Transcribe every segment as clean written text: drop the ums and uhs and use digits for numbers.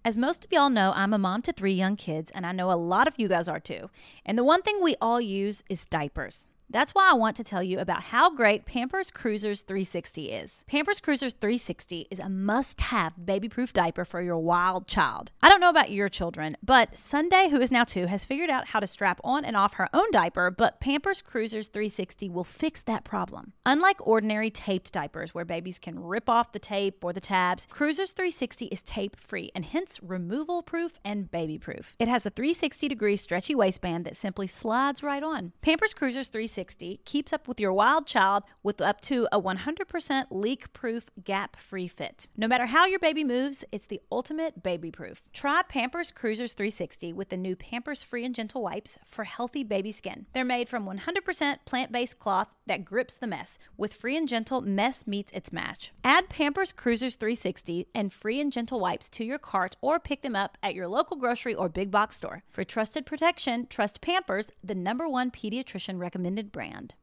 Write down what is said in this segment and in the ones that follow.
As most of y'all know, I'm a mom to 3 young kids, and I know a lot of you guys are too. And the one thing we all use is diapers. That's why I want to tell you about how great Pampers Cruisers 360 is. Pampers Cruisers 360 is a must-have baby-proof diaper for your wild child. I don't know about your children, but Sunday, who is now 2, has figured out how to strap on and off her own diaper, but Pampers Cruisers 360 will fix that problem. Unlike ordinary taped diapers where babies can rip off the tape or the tabs, Cruisers 360 is tape-free and hence removal-proof and baby-proof. It has a 360-degree stretchy waistband that simply slides right on. Pampers Cruisers 360 keeps up with your wild child with up to a 100% leak-proof, gap-free fit. No matter how your baby moves, it's the ultimate baby-proof. Try Pampers Cruisers 360 with the new Pampers Free and Gentle wipes for healthy baby skin. They're made from 100% plant-based cloth that grips the mess. With Free and Gentle, mess meets its match. Add Pampers Cruisers 360 and Free and Gentle wipes to your cart or pick them up at your local grocery or big box store. For trusted protection, trust Pampers, the #1 pediatrician recommended brand.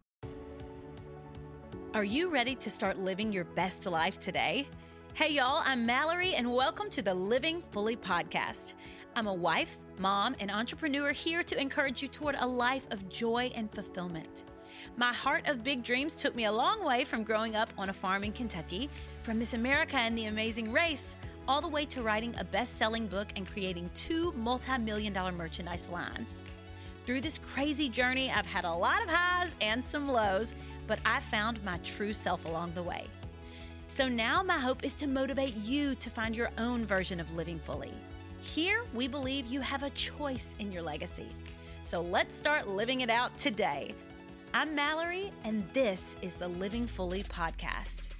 Are you ready to start living your best life today? Hey y'all, I'm Mallory and welcome to the Living Fully podcast. I'm a wife, mom, and entrepreneur here to encourage you toward a life of joy and fulfillment. My heart of big dreams took me a long way from growing up on a farm in Kentucky, from Miss America and the Amazing Race, all the way to writing a best-selling book and creating 2 multi-million-dollar merchandise lines. Through this crazy journey, I've had a lot of highs and some lows, but I found my true self along the way. So now my hope is to motivate you to find your own version of living fully. Here, we believe you have a choice in your legacy. So let's start living it out today. I'm Mallory, and this is the Living Fully podcast.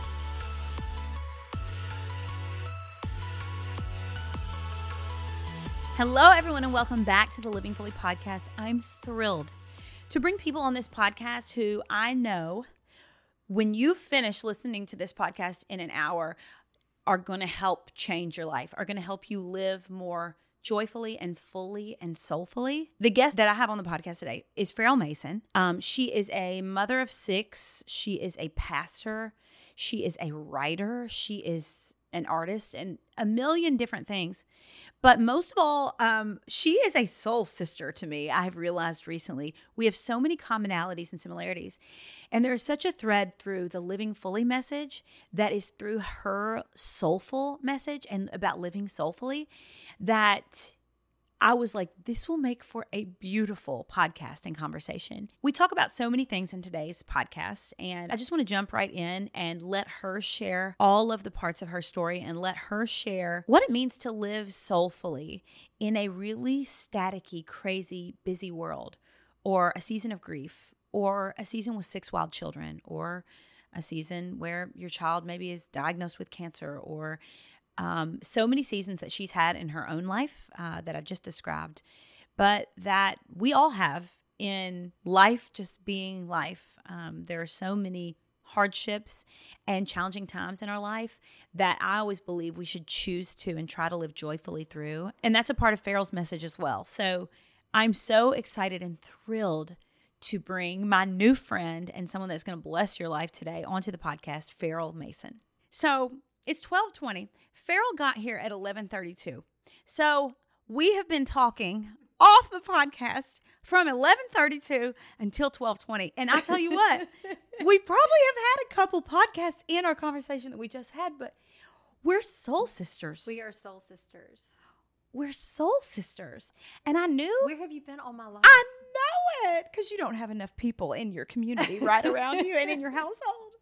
Hello, everyone, and welcome back to the Living Fully podcast. I'm thrilled to bring people on this podcast who I know, when you finish listening to this podcast in an hour, are going to help change your life, are going to help you live more joyfully and fully and soulfully. The guest that I have on the podcast today is Farrell Mason. She is a mother of 6. She is a pastor. She is a writer. She is an artist and a million different things. But most of all, she is a soul sister to me. I have realized recently we have so many commonalities and similarities. And there's such a thread through the Living Fully message that is through her soulful message and about living soulfully that I was like, this will make for a beautiful podcast and conversation. We talk about so many things in today's podcast, and I just want to jump right in and let her share all of the parts of her story and let her share what it means to live soulfully in a really staticky, crazy, busy world, or a season of grief, or a season with 6 wild children, or a season where your child maybe is diagnosed with cancer, or so many seasons that she's had in her own life that I've just described, but that we all have in life, just being life. There are so many hardships and challenging times in our life that I always believe we should choose to and try to live joyfully through. And that's a part of Farrell's message as well. So I'm so excited and thrilled to bring my new friend and someone that's going to bless your life today onto the podcast, Farrell Mason. So it's 12:20. Farrell got here at 11:32. So we have been talking off the podcast from 11:32 until 12:20. And I tell you what, we probably have had a couple podcasts in our conversation that we just had, but we're soul sisters. We are soul sisters. We're soul sisters. And I knew. Where have you been all my life? I know it, because you don't have enough people in your community right around you and in your household.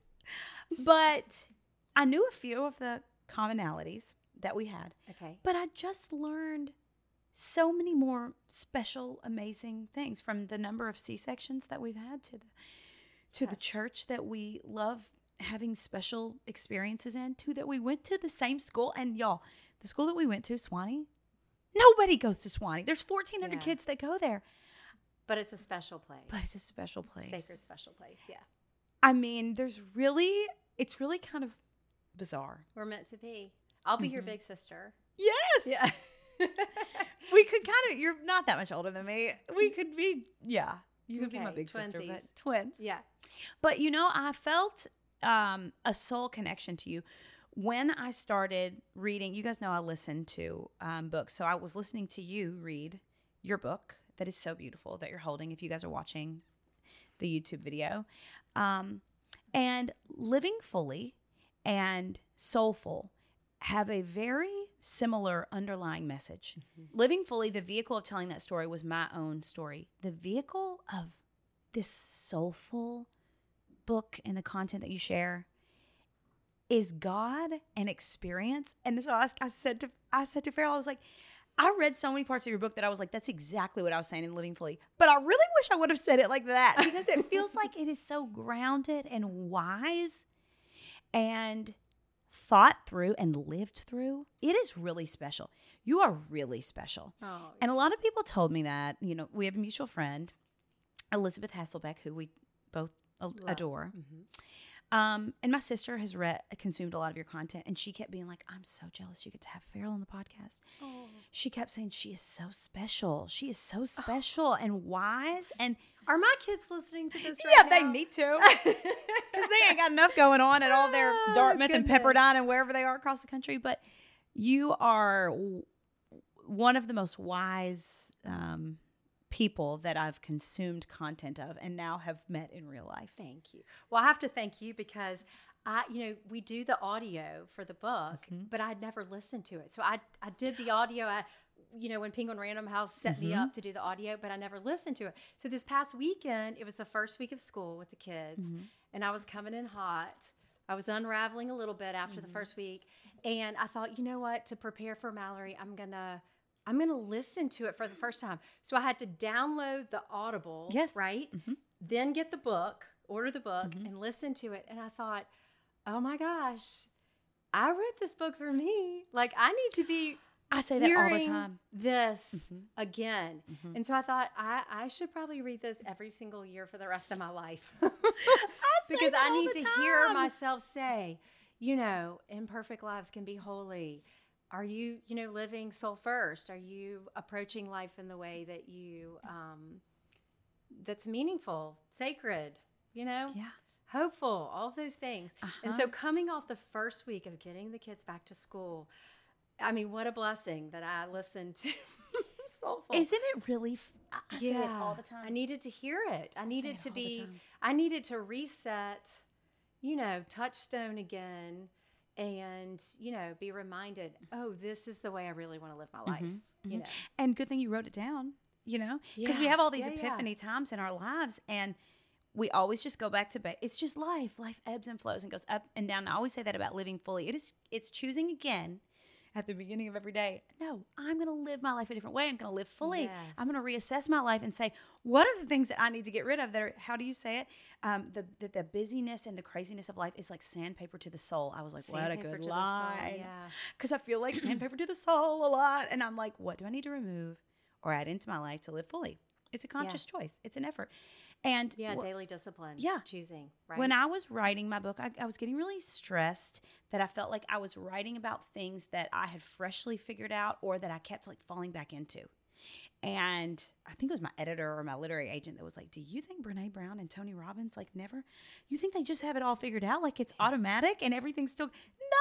But I knew a few of the commonalities that we had. Okay. But I just learned so many more special, amazing things, from the number of C-sections that we've had to the church that we love having special experiences in, to that we went to the same school. And y'all, the school that we went to, Swanee, nobody goes to Swanee. There's 1,400 kids that go there. But it's a special place. Sacred special place, yeah. I mean, it's really kind of bizarre. We're meant to be. I'll be your big sister. Yes. Yeah. We could you're not that much older than me. We could be, you could be my big sister, but twins. Yeah. But I felt a soul connection to you when I started reading, you guys know I listen to books. So I was listening to you read your book that is so beautiful that you're holding if you guys are watching the YouTube video. And Living Fully and Soulful have a very similar underlying message. Living Fully, the vehicle of telling that story was my own story. The vehicle of this soulful book and the content that you share is God and experience. And so I said to Farrell, I was like, I read so many parts of your book that I was like, that's exactly what I was saying in Living Fully. But I really wish I would have said it like that because it feels like it is so grounded and wise and thought through and lived through. It is really special. You are really special. Oh, and a lot of people told me that. You know, we have a mutual friend, Elizabeth Hasselbeck, who we both adore. And my sister has consumed a lot of your content, and she kept being like, I'm so jealous you get to have Farrell on the podcast. Oh. She kept saying, she is so special. She is so special and wise. And Are my kids listening to this right yeah, now? they need to. Because they ain't got enough going on at all their Dartmouth and Pepperdine and wherever they are across the country. But you are one of the most wise people that I've consumed content of and now have met in real life. Thank you. Well, I have to thank you because we do the audio for the book, but I'd never listened to it. So I did the audio. When Penguin Random House set me up to do the audio, but I never listened to it. So this past weekend, it was the first week of school with the kids, and I was coming in hot. I was unraveling a little bit after the first week, and I thought, you know what? To prepare for Mallory, I'm gonna listen to it for the first time. So I had to download the Audible, right? Then get the book, order the book, and listen to it. And I thought, oh my gosh, I wrote this book for me. Like, I need to be I say that all the time. This again. And so I thought I should probably read this every single year for the rest of my life. Because I need to hear myself say, imperfect lives can be holy. Are you, living soul first? Are you approaching life in the way that you, that's meaningful, sacred, hopeful, all of those things. And so coming off the first week of getting the kids back to school, I mean, what a blessing that I listened to Soulful. Isn't it really? I say it all the time. I needed to hear it. I needed to reset, touchstone again. And, be reminded, oh, this is the way I really want to live my life, And good thing you wrote it down, because we have all these epiphany times in our lives, and we always just go back to it's just life. Life ebbs and flows and goes up and down. I always say that about living fully. It's choosing again at the beginning of every day. No, I'm going to live my life a different way. I'm going to live fully. Yes. I'm going to reassess my life and say, what are the things that I need to get rid of that are, how do you say it? The busyness and the craziness of life is like sandpaper to the soul. I was like, what a good line. Because I feel like sandpaper to the soul a lot. And I'm like, what do I need to remove or add into my life to live fully? It's a conscious choice. It's an effort. And daily discipline. Choosing. Right. When I was writing my book, I was getting really stressed that I felt like I was writing about things that I had freshly figured out or that I kept like falling back into. And I think it was my editor or my literary agent that was like, do you think Brene Brown and Tony Robbins never? You think they just have it all figured out? Like it's automatic and everything's still,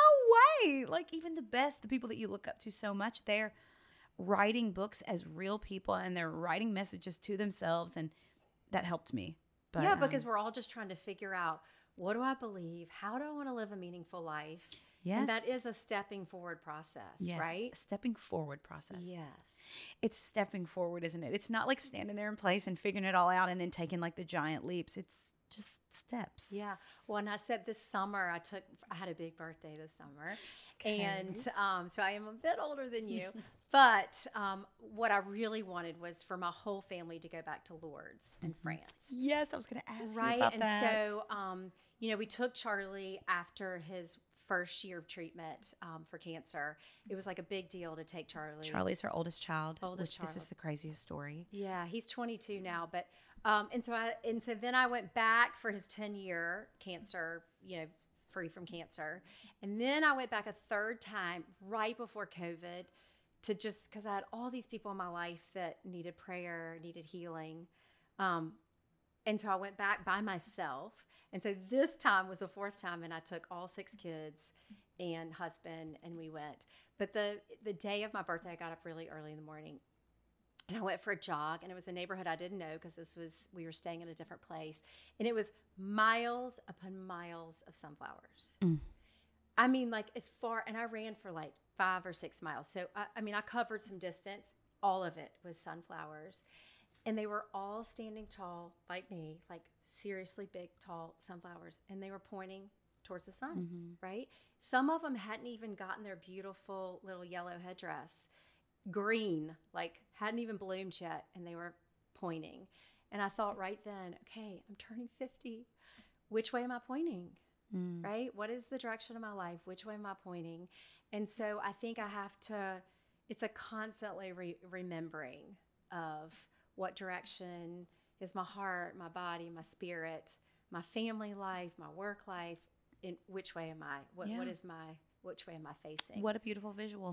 no way. Like even the people that you look up to so much, they're writing books as real people and they're writing messages to themselves, and that helped me. But, because we're all just trying to figure out, what do I believe? How do I want to live a meaningful life? Yes. And that is a stepping forward process, right? Stepping forward process. Yes. It's stepping forward, isn't it? It's not like standing there in place and figuring it all out and then taking like the giant leaps. It's just steps. Yeah. Well, and I said this summer, I had a big birthday this summer. Okay. And so I am a bit older than you. But what I really wanted was for my whole family to go back to Lourdes in France. Yes, I was going to ask you about that. And so, we took Charlie after his first year of treatment for cancer. It was like a big deal to take Charlie. Charlie's our oldest child. This is the craziest story. Yeah, he's 22 now. But and so then I went back for his 10-year cancer, free from cancer. And then I went back a third time right before COVID to just because I had all these people in my life that needed prayer, needed healing. And so I went back by myself. And so this time was the fourth time, and I took all 6 kids, and husband, and we went. But the day of my birthday, I got up really early in the morning, and I went for a jog, and it was a neighborhood I didn't know because we were staying in a different place, and it was miles upon miles of sunflowers. I mean, like as far, and I ran for like 5 or 6 miles. So I covered some distance. All of it was sunflowers, and they were all standing tall like me, like seriously big, tall sunflowers, and they were pointing towards the sun, right? Some of them hadn't even gotten their beautiful little yellow headdress green, like hadn't even bloomed yet, and they were pointing. And I thought right then, okay, I'm turning 50. Which way am I pointing? Right? What is the direction of my life? Which way am I pointing? And so I think I have to, it's a constantly remembering of what direction is my heart, my body, my spirit, my family life, my work life. In which way am I? Which way am I facing? What a beautiful visual.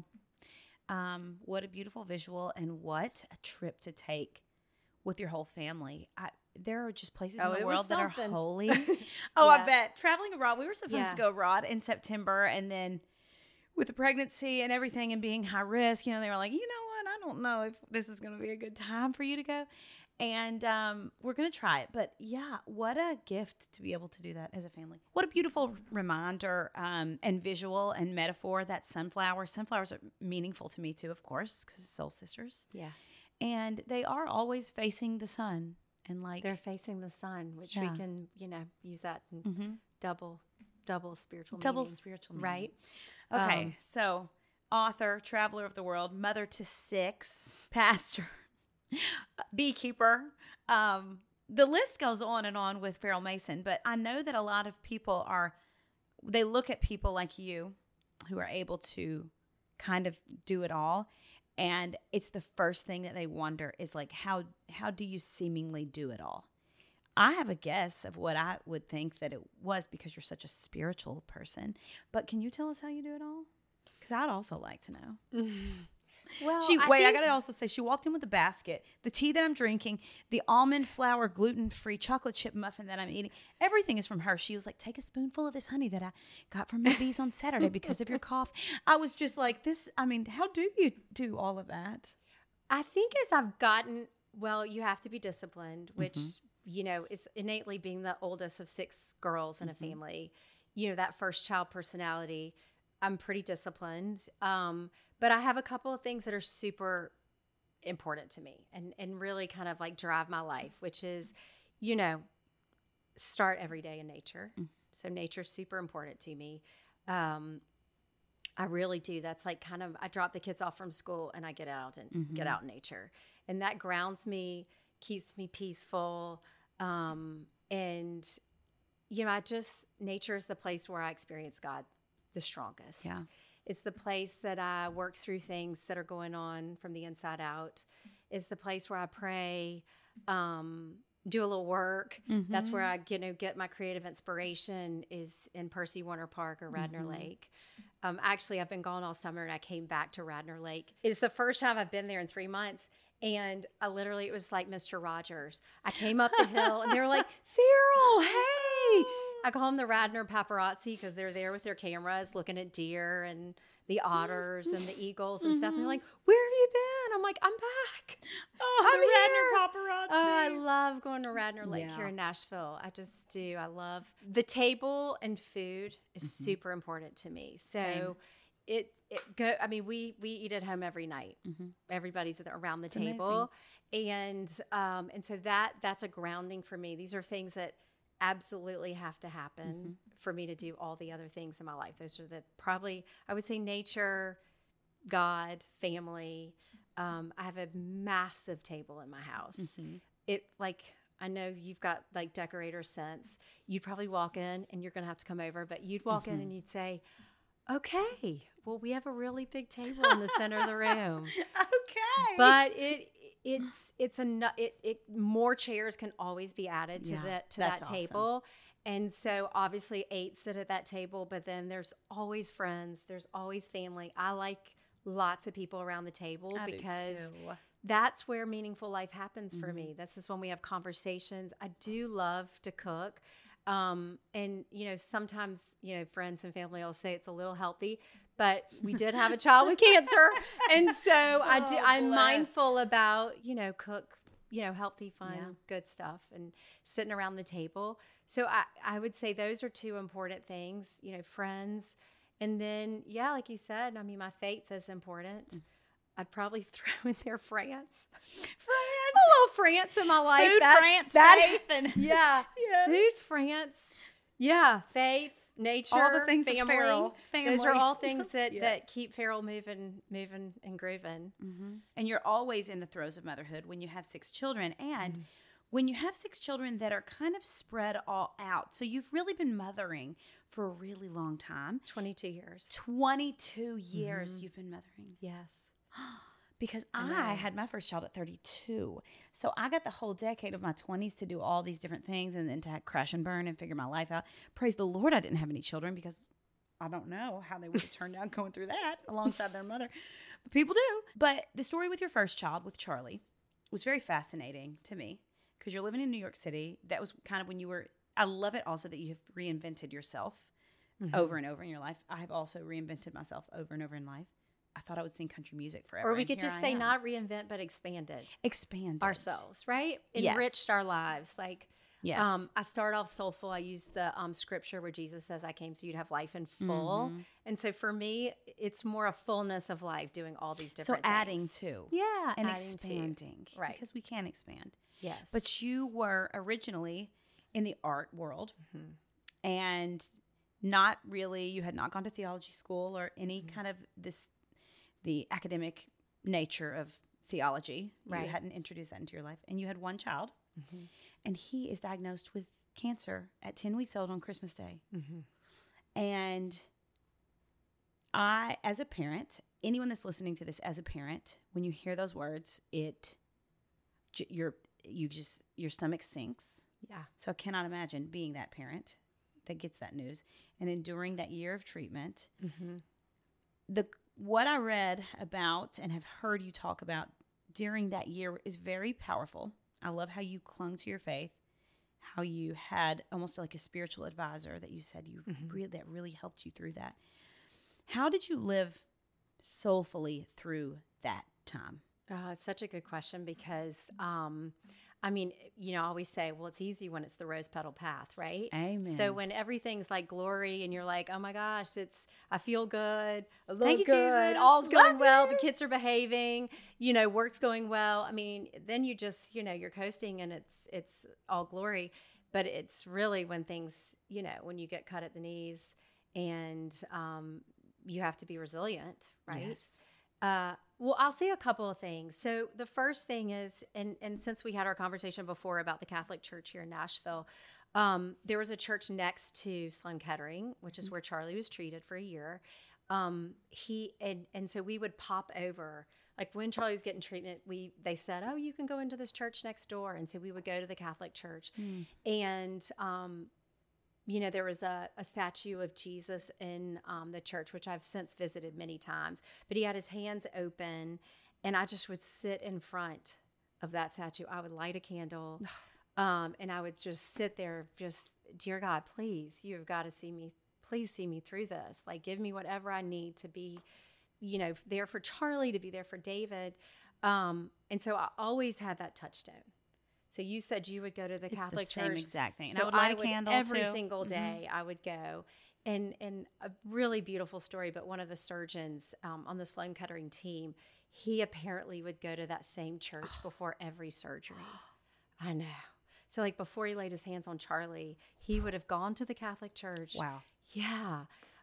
What a beautiful visual, and what a trip to take with your whole family. There are just places in the world that are holy. I bet. Traveling abroad, we were supposed to go abroad in September, and then with the pregnancy and everything and being high risk, they were like, you know what? I don't know if this is going to be a good time for you to go. And we're going to try it. But yeah, what a gift to be able to do that as a family. What a beautiful reminder and visual and metaphor that sunflowers. Sunflowers are meaningful to me too, of course, because soul sisters. Yeah. And they are always facing the sun. And like they're facing the sun, which we can, use that in double spiritual meaning. Right? Okay, so author, traveler of the world, mother to 6, pastor, beekeeper. The list goes on and on with Farrell Mason, but I know that a lot of people they look at people like you who are able to kind of do it all. And it's the first thing that they wonder is like, how do you seemingly do it all? I have a guess of what I would think that it was because you're such a spiritual person. But can you tell us how you do it all? Because I'd also like to know. Well, I got to also say, she walked in with a basket, the tea that I'm drinking, the almond flour gluten-free chocolate chip muffin that I'm eating. Everything is from her. She was like, take a spoonful of this honey that I got from my bees on Saturday because of your cough. I was just like, how do you do all of that? I think as I've gotten, you have to be disciplined, which, is innately being the oldest of 6 girls in a family, that first child personality. I'm pretty disciplined. But I have a couple of things that are super important to me and really kind of like drive my life, which is, start every day in nature. So nature's super important to me. I really do. That's like kind of, I drop the kids off from school and I get out and get out in nature. And that grounds me, keeps me peaceful. And, nature is the place where I experience God the strongest. Yeah. It's the place that I work through things that are going on from the inside out. It's the place where I pray, do a little work. That's where I, get my creative inspiration is in Percy Warner Park or Radnor Lake. Actually, I've been gone all summer and I came back to Radnor Lake. It's the first time I've been there in 3 months. And it was like Mr. Rogers. I came up the hill and they were like, Farrell, hey. I call them the Radnor paparazzi because they're there with their cameras looking at deer and the otters and the eagles and stuff. And they're like, where have you been? I'm like, I'm back. I'm the Radnor paparazzi. Oh, I love going to Radnor Lake here in Nashville. I just do. I love the table and food is super important to me. So we eat at home every night. Everybody's around the table. Amazing. And so that's a grounding for me. These are things that absolutely have to happen for me to do all the other things in my life. Those are I would say nature, God, family. I have a massive table in my house. I know you've got like decorator sense. You'd probably walk in and you're going to have to come over, but you'd walk in and you'd say, okay, well, we have a really big table in the center of the room. Okay. But more chairs can always be added to that table. Awesome. And so obviously 8 sit at that table, but then there's always friends, there's always family. I like lots of people around the table because that's where meaningful life happens for me. This is when we have conversations. I do love to cook. And, sometimes, friends and family will say it's a little healthy, but we did have a child with cancer. And so I'm mindful about, cook, healthy, fun, good stuff and sitting around the table. So I would say those are two important things, friends. And then, like you said, I mean, my faith is important. I'd probably throw in there France. A little France in my life. Food, France, faith. And yes. Food, France. Yeah, faith, nature, all the things family. Of Farrell. Family. Those are all things that keep Farrell moving and grooving. Mm-hmm. And you're always in the throes of motherhood when you have 6 children. And when you have 6 children that are kind of spread all out. So you've really been mothering for a really long time. 22 years. 22 years you've been mothering. Yes. Because I had my first child at 32. So I got the whole decade of my 20s to do all these different things and then to crash and burn and figure my life out. Praise the Lord I didn't have any children because I don't know how they would have turned out going through that alongside their mother. But people do. But the story with your first child, with Charlie, was very fascinating to me because you're living in New York City. That was kind of when you were, I love it also that you have reinvented yourself over and over in your life. I have also reinvented myself over and over in life. I thought I would sing country music forever. Or we could just say not reinvent, but expanded. Expanded. Ourselves, right? Yes. Enriched our lives. Like, yes. I start off soulful. I use the scripture where Jesus says, I came so you'd have life in full. And so for me, it's more a fullness of life, doing all these different things. So adding to. Yeah. And adding expanding. To. Right. Because we can expand. Yes. But you were originally in the art world and not really, you had not gone to theology school or any kind of the academic nature of theology. Right. You hadn't introduced that into your life. And you had one child. And he is diagnosed with cancer at 10 weeks old on Christmas Day. And I, as a parent, anyone that's listening to this as a parent, when you hear those words, your stomach sinks. Yeah. So I cannot imagine being that parent that gets that news and enduring that year of treatment. What I read about and have heard you talk about during that year is very powerful. I love how you clung to your faith, how you had almost like a spiritual advisor that you said that really helped you through that. How did you live soulfully through that time? It's such a good question because, I mean, I always say, well, it's easy when it's the rose petal path, right? Amen. So when everything's like glory and you're like, oh my gosh, I feel good, I look Thank you, good, Jesus. all's going Love well, you. the kids are behaving, work's going well. I mean, then you just, you're coasting and it's all glory. But it's really when things, when you get cut at the knees and you have to be resilient, right? Yes. Well, I'll say a couple of things. So the first thing is, and since we had our conversation before about the Catholic Church here in Nashville, there was a church next to Sloan Kettering, which is where Charlie was treated for a year. And so we would pop over, like when Charlie was getting treatment, they said, oh, you can go into this church next door. And so we would go to the Catholic Church. And there was a statue of Jesus in the church, which I've since visited many times. But he had his hands open, and I just would sit in front of that statue. I would light a candle, and I would just sit there, just, dear God, please, you have got to see me. Please see me through this. Like, give me whatever I need to be, there for Charlie, to be there for David. And so I always had that touchstone. So you said you would go to the Catholic Church. Same exact thing. And so I would light a candle every too. single day. I would go, and a really beautiful story. But one of the surgeons on the Sloan Kettering team, he apparently would go to that same church before every surgery. I know. So like before he laid his hands on Charlie, he would have gone to the Catholic Church. Wow. Yeah.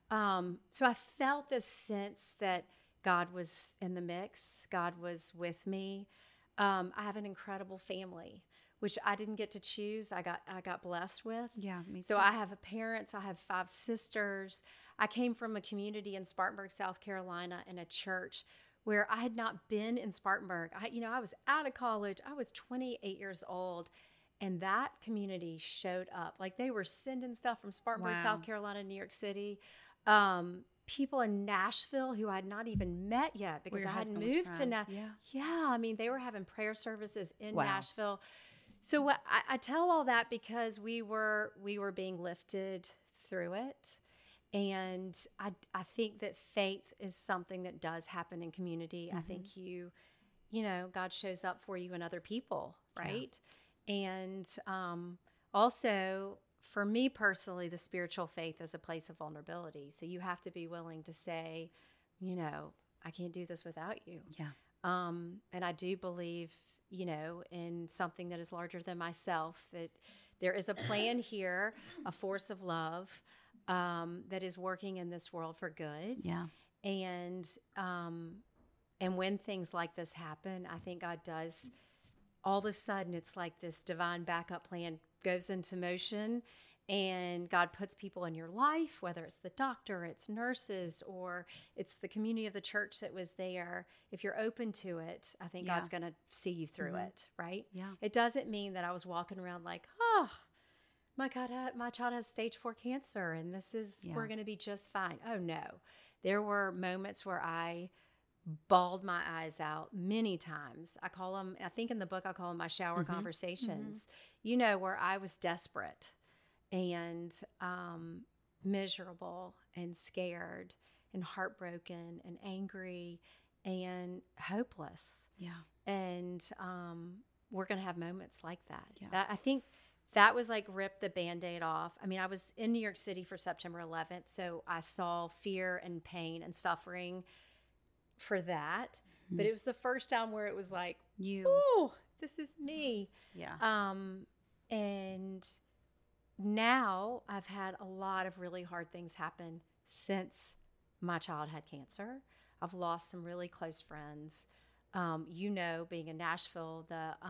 So I felt this sense that God was in the mix. God was with me. I have an incredible family, which I didn't get to choose. I got blessed with. Yeah, me too. So I have parents. I have 5 sisters. I came from a community in Spartanburg, South Carolina, in a church where I had not been in Spartanburg. I was out of college. I was 28 years old, and that community showed up. Like they were sending stuff from Spartanburg, Wow. South Carolina, New York City. People in Nashville who I had not even met yet because I hadn't moved to Nashville. Yeah. Yeah, I mean, they were having prayer services in Wow. Nashville. So I tell all that because we were being lifted through it. And I think that faith is something that does happen in community. I think God shows up for you and other people, right? Yeah. And also, for me personally, the spiritual faith is a place of vulnerability. So you have to be willing to say, I can't do this without you. Yeah. And I do believe, in something that is larger than myself, that there is a plan here, a force of love that is working in this world for good. Yeah. And when things like this happen, I think God does, all of a sudden, it's like this divine backup plan goes into motion, and God puts people in your life, whether it's the doctor, it's nurses, or it's the community of the church that was there. If you're open to it, I think God's going to see you through it, right? Yeah. It doesn't mean that I was walking around like, oh, my God, my child has stage 4 cancer, and we're going to be just fine. Oh, no. There were moments where I bawled my eyes out many times. I call them, I think in the book, I call them my shower conversations, where I was desperate and miserable and scared and heartbroken and angry and hopeless. Yeah. And we're going to have moments like that. Yeah. I think that was like rip the Band-Aid off. I mean, I was in New York City for September 11th, so I saw fear and pain and suffering for that. But it was the first time where it was like, oh, this is me. Yeah. And now I've had a lot of really hard things happen since my child had cancer. I've lost some really close friends. Being in Nashville,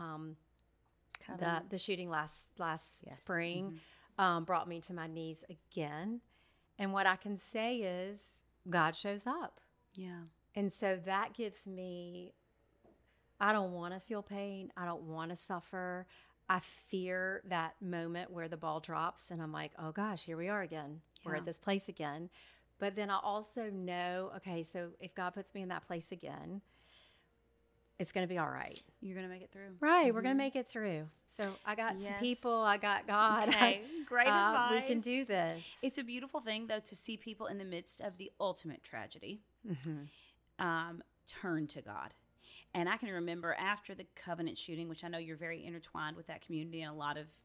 the shooting last spring brought me to my knees again. And what I can say is God shows up. Yeah. And so that gives me, I don't want to feel pain. I don't want to suffer. I fear that moment where the ball drops and I'm like, oh gosh, here we are again. Yeah. We're at this place again. But then I also know, okay, so if God puts me in that place again, it's going to be all right. You're going to make it through. Right. We're going to make it through. So I got some people. I got God. Okay. Great advice. We can do this. It's a beautiful thing, though, to see people in the midst of the ultimate tragedy turn to God. And I can remember after the Covenant shooting, which I know you're very intertwined with that community and a lot of,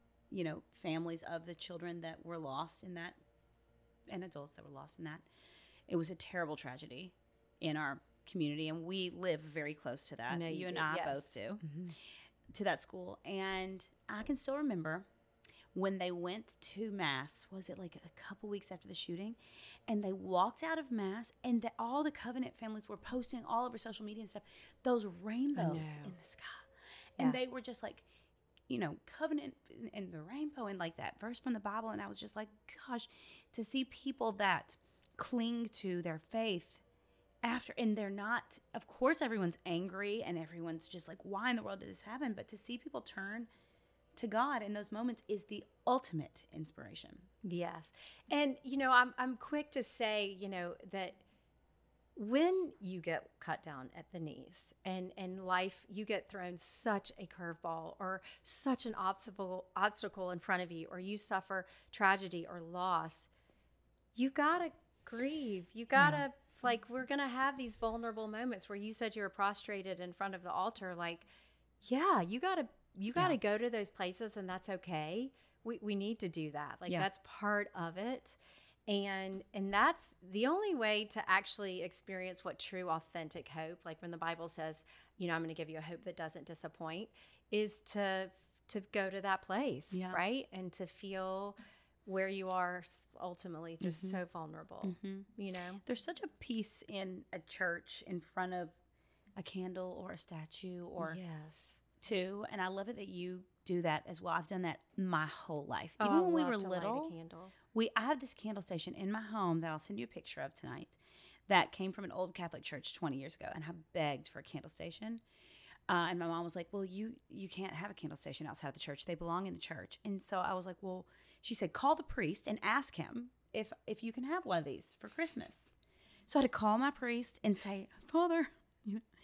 families of the children that were lost in that and adults that were lost in that. It was a terrible tragedy in our community, and we live very close to that. You and I both do, to that school. And I can still remember when they went to Mass, was it like a couple weeks after the shooting? And they walked out of Mass, and all the Covenant families were posting all over social media and stuff, those rainbows in the sky. And they were just like, Covenant and the rainbow and like that verse from the Bible. And I was just like, gosh, to see people that cling to their faith after, and they're not, of course, everyone's angry and everyone's just like, why in the world did this happen? But to see people turn to God in those moments is the ultimate inspiration. Yes. And, I'm quick to say, that when you get cut down at the knees and in life, you get thrown such a curveball or such an obstacle in front of you, or you suffer tragedy or loss, you got to grieve. You got to, like, we're going to have these vulnerable moments where you said you were prostrated in front of the altar. Like, you got to go to those places, and that's okay. We need to do that. Like, that's part of it. And that's the only way to actually experience what true, authentic hope, like when the Bible says, I'm going to give you a hope that doesn't disappoint, is to go to that place, right? And to feel where you are ultimately just so vulnerable, There's such a peace in a church in front of a candle or a statue or too. And I love it that you do that as well. I've done that my whole life. Even when we were little, I have this candle station in my home that I'll send you a picture of tonight that came from an old Catholic church 20 years ago. And I begged for a candle station. And my mom was like, well, you can't have a candle station outside the church. They belong in the church. And so I was like, well, she said, call the priest and ask him if you can have one of these for Christmas. So I had to call my priest and say, Father,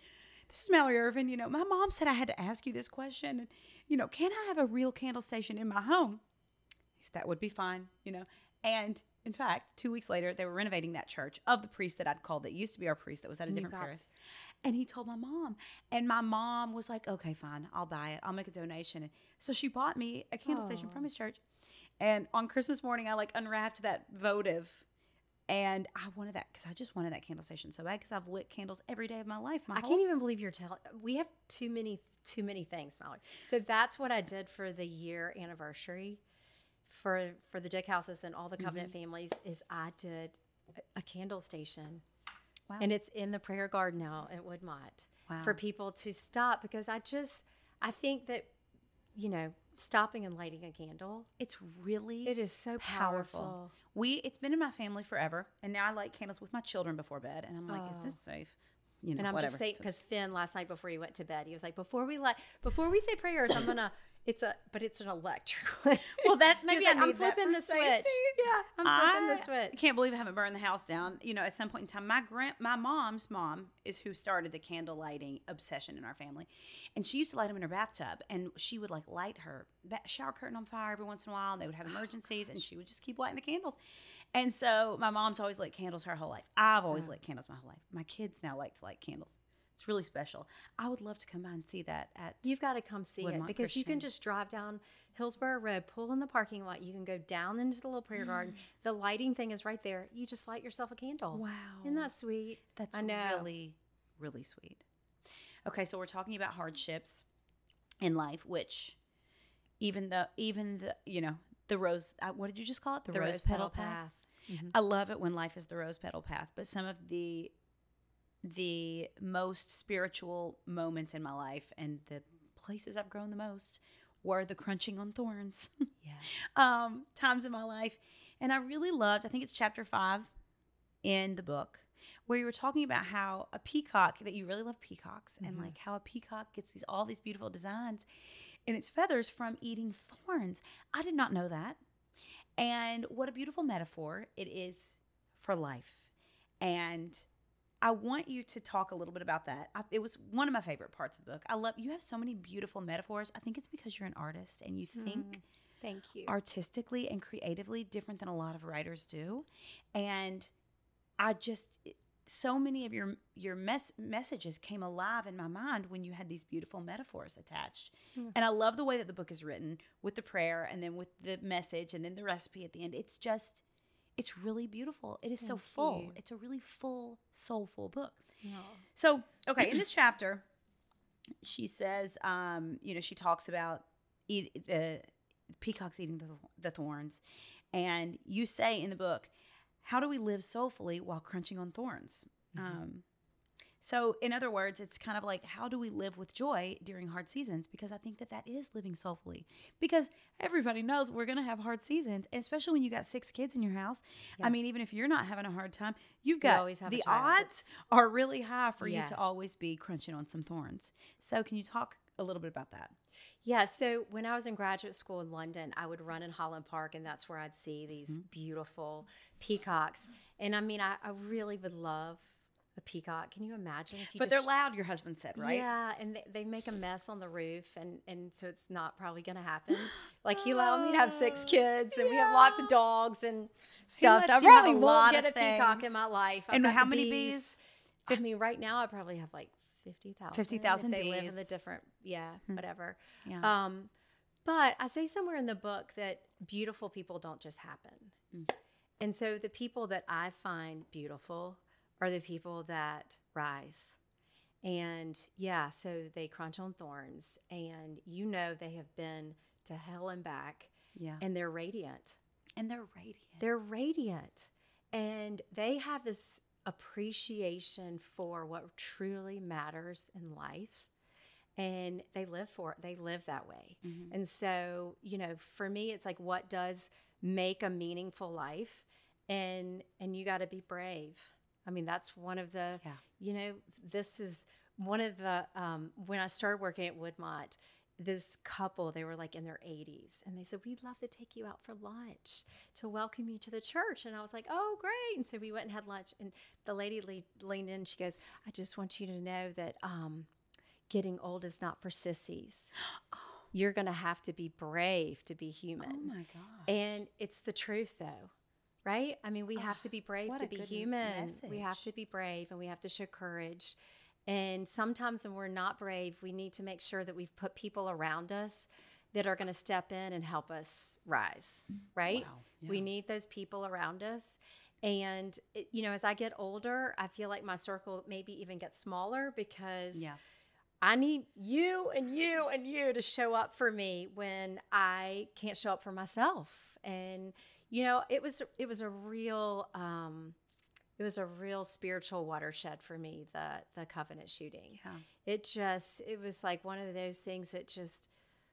this is Mallory Irvin. My mom said I had to ask you this question. And, can I have a real candle station in my home? He said, that would be fine. And in fact, 2 weeks later, they were renovating that church of the priest that I'd called that used to be our priest that was at a different parish. And he told my mom. And my mom was like, okay, fine, I'll buy it. I'll make a donation. And so she bought me a candle station from his church. And on Christmas morning, I unwrapped that votive. And I wanted that because I just wanted that candle station so bad because I've lit candles every day of my life. I can't even believe you're telling. We have too many things, Mallory. So that's what I did for the year anniversary for the Dick houses and all the Covenant families is I did a candle station. Wow. And it's in the prayer garden now at Woodmont for people to stop because I think that, stopping and lighting a candle. It is so powerful. It's been in my family forever. And now I light candles with my children before bed. And I'm like, is this safe? And I'm whatever. just saying, because Finn last night before he went to bed, he was like, before we say prayers, I'm going to, but it's an electric one. Well, that maybe like, I'm flipping the safety. switch. Yeah, I'm flipping the switch. I can't believe I haven't burned the house down. At some point in time, my mom's mom is who started the candle lighting obsession in our family. And she used to light them in her bathtub. And she would light her shower curtain on fire every once in a while. And they would have emergencies. And she would just keep lighting the candles. And so my mom's always lit candles her whole life. I've always lit candles my whole life. My kids now like to light candles. It's really special. I would love to come by and see that at You've got to come see Woodmont it because Christian. you can just drive down Hillsborough Road, pull in the parking lot. You can go down into the little prayer garden. The lighting thing is right there. You just light yourself a candle. Wow. Isn't that sweet? That's I know. really, really sweet. Okay, so we're talking about hardships in life, which even the the rose, what did you just call it? The rose petal path. Mm-hmm. I love it when life is the rose petal path, but some of the most spiritual moments in my life and the places I've grown the most were the crunching on thorns. Yes. Times in my life. And I really loved, I think it's chapter 5 in the book, where you were talking about how a peacock, that you really love peacocks, and how a peacock gets all these beautiful designs in its feathers from eating thorns. I did not know that. And what a beautiful metaphor it is for life. And I want you to talk a little bit about that. It was one of my favorite parts of the book. You have so many beautiful metaphors. I think it's because you're an artist and you think Thank you. artistically and creatively different than a lot of writers do. And so many of your messages came alive in my mind when you had these beautiful metaphors attached. And I love the way that the book is written with the prayer and then with the message and then the recipe at the end. It's really beautiful. It is so full. You. It's a really full, soulful book. No. So, okay, in this chapter, she says, she talks about the peacocks eating the thorns. And you say in the book, how do we live soulfully while crunching on thorns? So in other words, it's kind of like, how do we live with joy during hard seasons? Because I think that is living soulfully. Because everybody knows we're going to have hard seasons, and especially when you got 6 kids in your house. Yeah. I mean, even if you're not having a hard time, the odds are really high for you to always be crunching on some thorns. So can you talk a little bit about that? Yeah, so when I was in graduate school in London, I would run in Holland Park, and that's where I'd see these beautiful peacocks. And I mean, I really would love a peacock. Can you imagine? But they're loud, your husband said, right? Yeah, and they make a mess on the roof, and so it's not probably going to happen. Like, he allowed me to have 6 kids, and we have lots of dogs and stuff. So I probably won't get a peacock in my life. And how many bees? I mean, right now I probably have like 50,000. 50,000 bees. They live in the different, whatever. Yeah. But I say somewhere in the book that beautiful people don't just happen. And so the people that I find beautiful are the people that rise. And so they crunch on thorns, and they have been to hell and back. Yeah. And they're radiant. They're radiant. And they have this appreciation for what truly matters in life. And they live for it. They live that way. And so, for me, it's like, what does make a meaningful life? And you got to be brave. I mean, that's one of the, this is one of the, when I started working at Woodmont, this couple, they were like in their 80s, and they said, we'd love to take you out for lunch to welcome you to the church. And I was like, oh, great. And so we went and had lunch, and the lady leaned in, she goes, I just want you to know that getting old is not for sissies. You're going to have to be brave to be human. Oh my gosh. And it's the truth though, right? I mean, we have to be brave to be human. We have to be brave and we have to show courage. And sometimes when we're not brave, we need to make sure that we've put people around us that are going to step in and help us rise, right? Wow. Yeah. We need those people around us. And, as I get older, I feel like my circle maybe even gets smaller because I need you and you and you to show up for me when I can't show up for myself. And, it was a real spiritual watershed for me, the Covenant shooting. Yeah. It was like one of those things that just,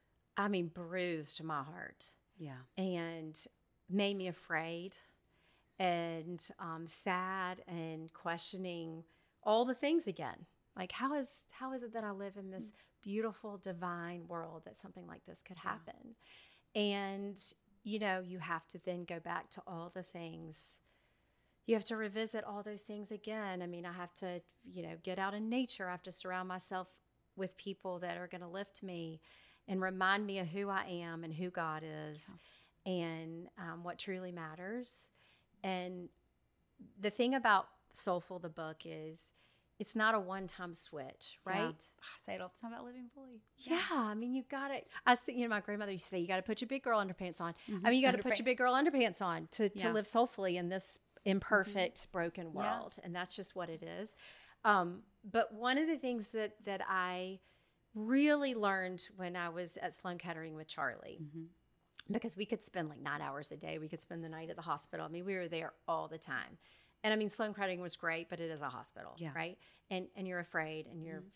bruised my heart. Yeah. And made me afraid and sad and questioning all the things again. Like, how is it that I live in this beautiful, divine world that something like this could happen? And, you have to then go back to all the things. You have to revisit all those things again. I have to, get out in nature. I have to surround myself with people that are going to lift me and remind me of who I am and who God is and what truly matters. And the thing about Soulful, the book, is it's not a one-time switch, right? Yeah. I say it all the time about living fully. Yeah. You got to, I see, my grandmother used to say, you got to put your big girl underpants on. You got to put your big girl underpants on to live soulfully in this imperfect, broken world. And that's just what it is. But one of the things that I really learned when I was at Sloan Kettering with Charlie, because we could spend like 9 hours a day. We could spend the night at the hospital. We were there all the time. And Sloan Kettering was great, but it is a hospital, right? And you're afraid and you're,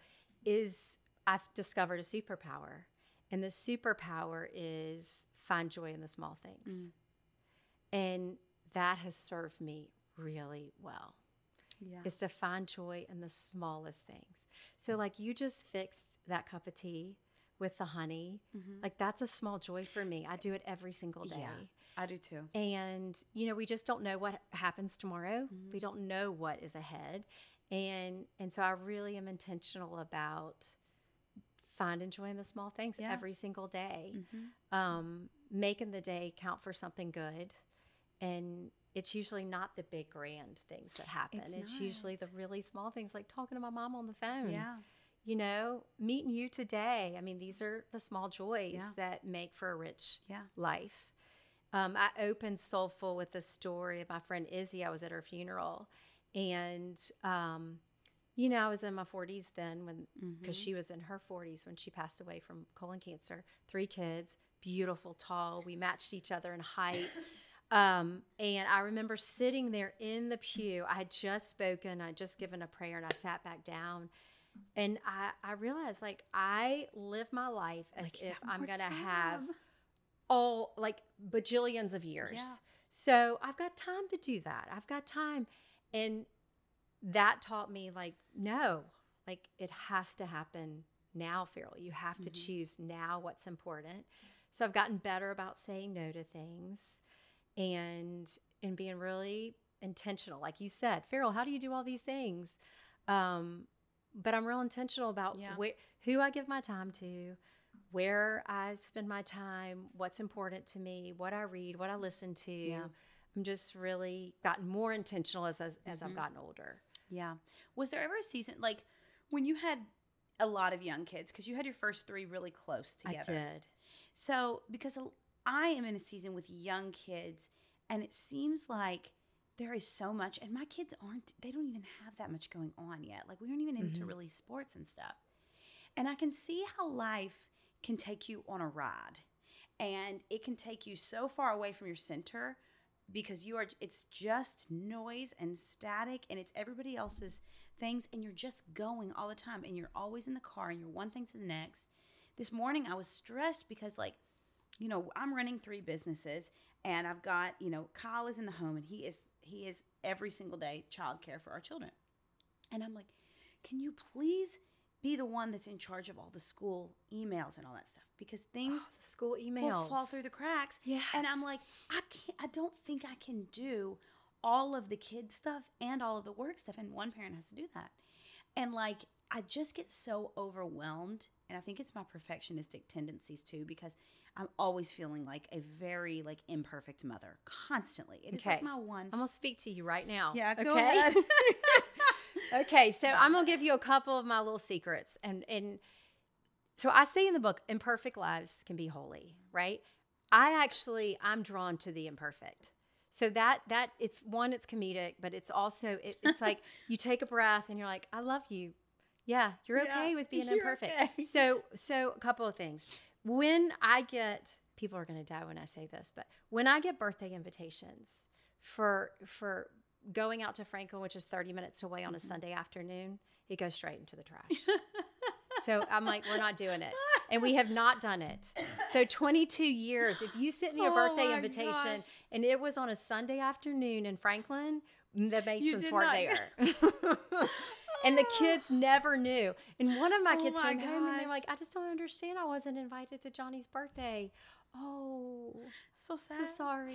I've discovered a superpower. And the superpower is find joy in the small things. And that has served me really well. Is to find joy in the smallest things. So like you just fixed that cup of tea with the honey. Like that's a small joy for me. I do it every single day. Yeah, I do too. And, we just don't know what happens tomorrow. We don't know what is ahead. And so I really am intentional about finding joy in the small things every single day. Making the day count for something good. And it's usually not the big grand things that happen. It's usually the really small things like talking to my mom on the phone. Meeting you today. These are the small joys that make for a rich life. I opened Soulful with a story of my friend Izzy. I was at her funeral. And, I was in my 40s then because she was in her 40s when she passed away from colon cancer. 3 kids, beautiful, tall. We matched each other in height. And I remember sitting there in the pew. I had just spoken, I'd just given a prayer, and I sat back down. And I realized, like, I live my life as if I'm going to have all, like, bajillions of years. So I've got time to do that. I've got time. And that taught me, like, no, like, it has to happen now, Farrell. You have to choose now what's important. So I've gotten better about saying no to things. And being really intentional. Like you said, Farrell, how do you do all these things? But I'm real intentional about who I give my time to, where I spend my time, what's important to me, what I read, what I listen to. I'm just really gotten more intentional as I've gotten older. Yeah. Was there ever a season, like when you had a lot of young kids, because you had your first 3 really close together? I did. So because I am in a season with young kids, and it seems like there is so much, and my kids they don't even have that much going on yet. Like we aren't even into really sports and stuff. And I can see how life can take you on a ride, and it can take you so far away from your center because it's just noise and static, and it's everybody else's things, and you're just going all the time, and you're always in the car, and you're one thing to the next. This morning I was stressed because, like, I'm running 3 businesses, and I've got, Kyle is in the home, and he is every single day childcare for our children. And I'm like, can you please be the one that's in charge of all the school emails and all that stuff? Because things the school emails will fall through the cracks. Yes. And I'm like, I don't think I can do all of the kid stuff and all of the work stuff. And one parent has to do that. And like, I just get so overwhelmed, and I think it's my perfectionistic tendencies too, because I'm always feeling like a very like imperfect mother constantly. It is like my one. I'm gonna speak to you right now. Yeah, go ahead. Okay, so I'm gonna give you a couple of my little secrets, and so I say in the book, imperfect lives can be holy, right? I'm drawn to the imperfect. So that it's comedic, but it's also it's like you take a breath and you're like, I love you. Yeah, you're okay with being imperfect. Okay. So a couple of things. When I get, people are going to die when I say this, but when I get birthday invitations for going out to Franklin, which is 30 minutes away on a Sunday afternoon, it goes straight into the trash. So I'm like, we're not doing it. And we have not done it. So 22 years, if you sent me a birthday invitation and it was on a Sunday afternoon in Franklin, the Masons weren't there. And the kids never knew. And one of my kids came home and they're like, I just don't understand. I wasn't invited to Johnny's birthday. Oh, so sad. So sorry.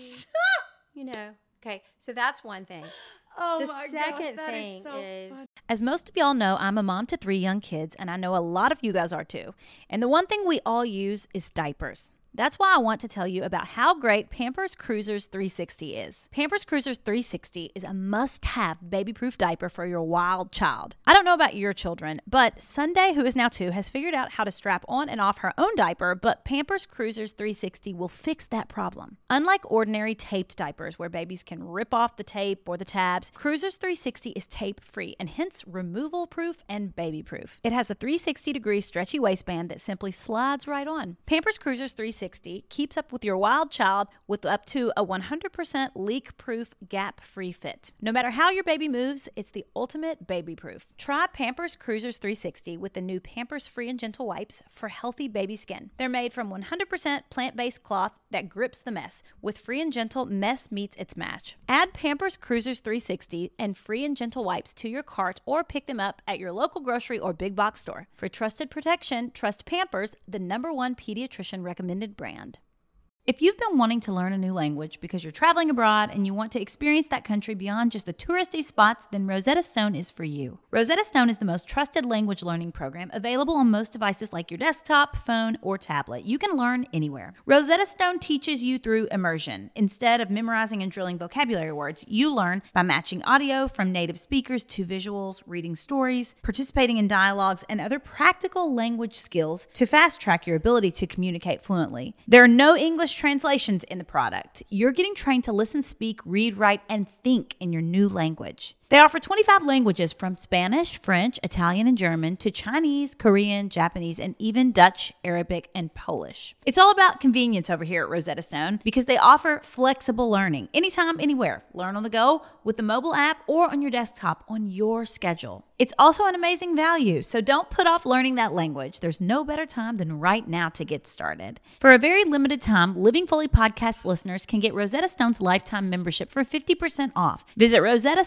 Okay. So that's one thing. Oh, the second thing is, as most of y'all know, I'm a mom to 3 young kids, and I know a lot of you guys are too. And the one thing we all use is diapers. That's why I want to tell you about how great Pampers Cruisers 360 is. Pampers Cruisers 360 is a must-have baby-proof diaper for your wild child. I don't know about your children, but Sunday, who is now 2, has figured out how to strap on and off her own diaper, but Pampers Cruisers 360 will fix that problem. Unlike ordinary taped diapers where babies can rip off the tape or the tabs, Cruisers 360 is tape-free and hence removal-proof and baby-proof. It has a 360-degree stretchy waistband that simply slides right on. Pampers Cruisers 360 keeps up with your wild child with up to a 100% leak-proof, gap-free fit. No matter how your baby moves, it's the ultimate baby-proof. Try Pampers Cruisers 360 with the new Pampers Free and Gentle wipes for healthy baby skin. They're made from 100% plant-based cloth that grips the mess. With Free and Gentle, mess meets its match. Add Pampers Cruisers 360 and Free and Gentle wipes to your cart or pick them up at your local grocery or big box store. For trusted protection, trust Pampers, the #1 pediatrician recommended brand. If you've been wanting to learn a new language because you're traveling abroad and you want to experience that country beyond just the touristy spots, then Rosetta Stone is for you. Rosetta Stone is the most trusted language learning program available on most devices like your desktop, phone, or tablet. You can learn anywhere. Rosetta Stone teaches you through immersion. Instead of memorizing and drilling vocabulary words, you learn by matching audio from native speakers to visuals, reading stories, participating in dialogues, and other practical language skills to fast track your ability to communicate fluently. There are no English translations in the product. You're getting trained to listen, speak, read, write, and think in your new language. They offer 25 languages from Spanish, French, Italian, and German to Chinese, Korean, Japanese, and even Dutch, Arabic, and Polish. It's all about convenience over here at Rosetta Stone because they offer flexible learning anytime, anywhere. Learn on the go with the mobile app or on your desktop on your schedule. It's also an amazing value, so don't put off learning that language. There's no better time than right now to get started. For a very limited time, Living Fully podcast listeners can get Rosetta Stone's lifetime membership for 50% off. Visit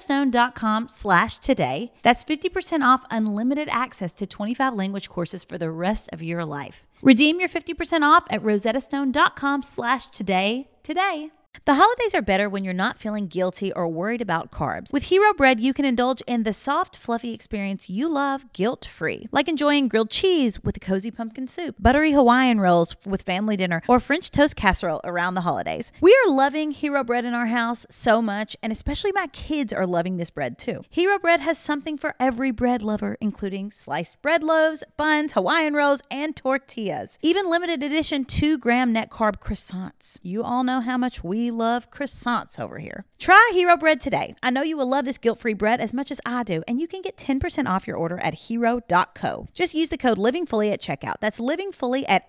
rosettastone.com/today. That's 50% off unlimited access to 25 language courses for the rest of your life. Redeem your 50% off at rosettastone.com/today today. The holidays are better when you're not feeling guilty or worried about carbs. With Hero Bread, you can indulge in the soft, fluffy experience you love guilt-free, like enjoying grilled cheese with a cozy pumpkin soup, buttery Hawaiian rolls with family dinner, or French toast casserole around the holidays. We are loving Hero Bread in our house so much, and especially my kids are loving this bread too. Hero Bread has something for every bread lover, including sliced bread loaves, buns, Hawaiian rolls, and tortillas. Even limited edition 2-gram net carb croissants. You all know how much we love croissants over here. Try Hero Bread today. I know you will love this guilt-free bread as much as I do, and you can get 10% off your order at hero.co. Just use the code LivingFully at checkout. That's LivingFully at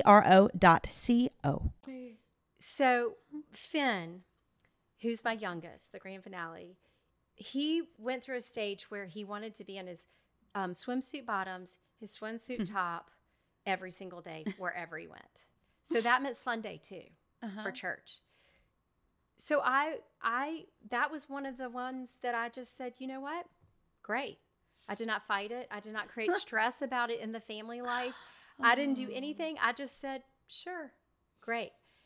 HERO.co. So Finn, who's my youngest, the grand finale, he went through a stage where he wanted to be in his swimsuit bottoms, his swimsuit top every single day, wherever he went. So that meant Sunday too, for church. So that was one of the ones that I just said, you know what? Great. I did not fight it. I did not create stress about it in the family life. I didn't do anything. I just said, sure, great.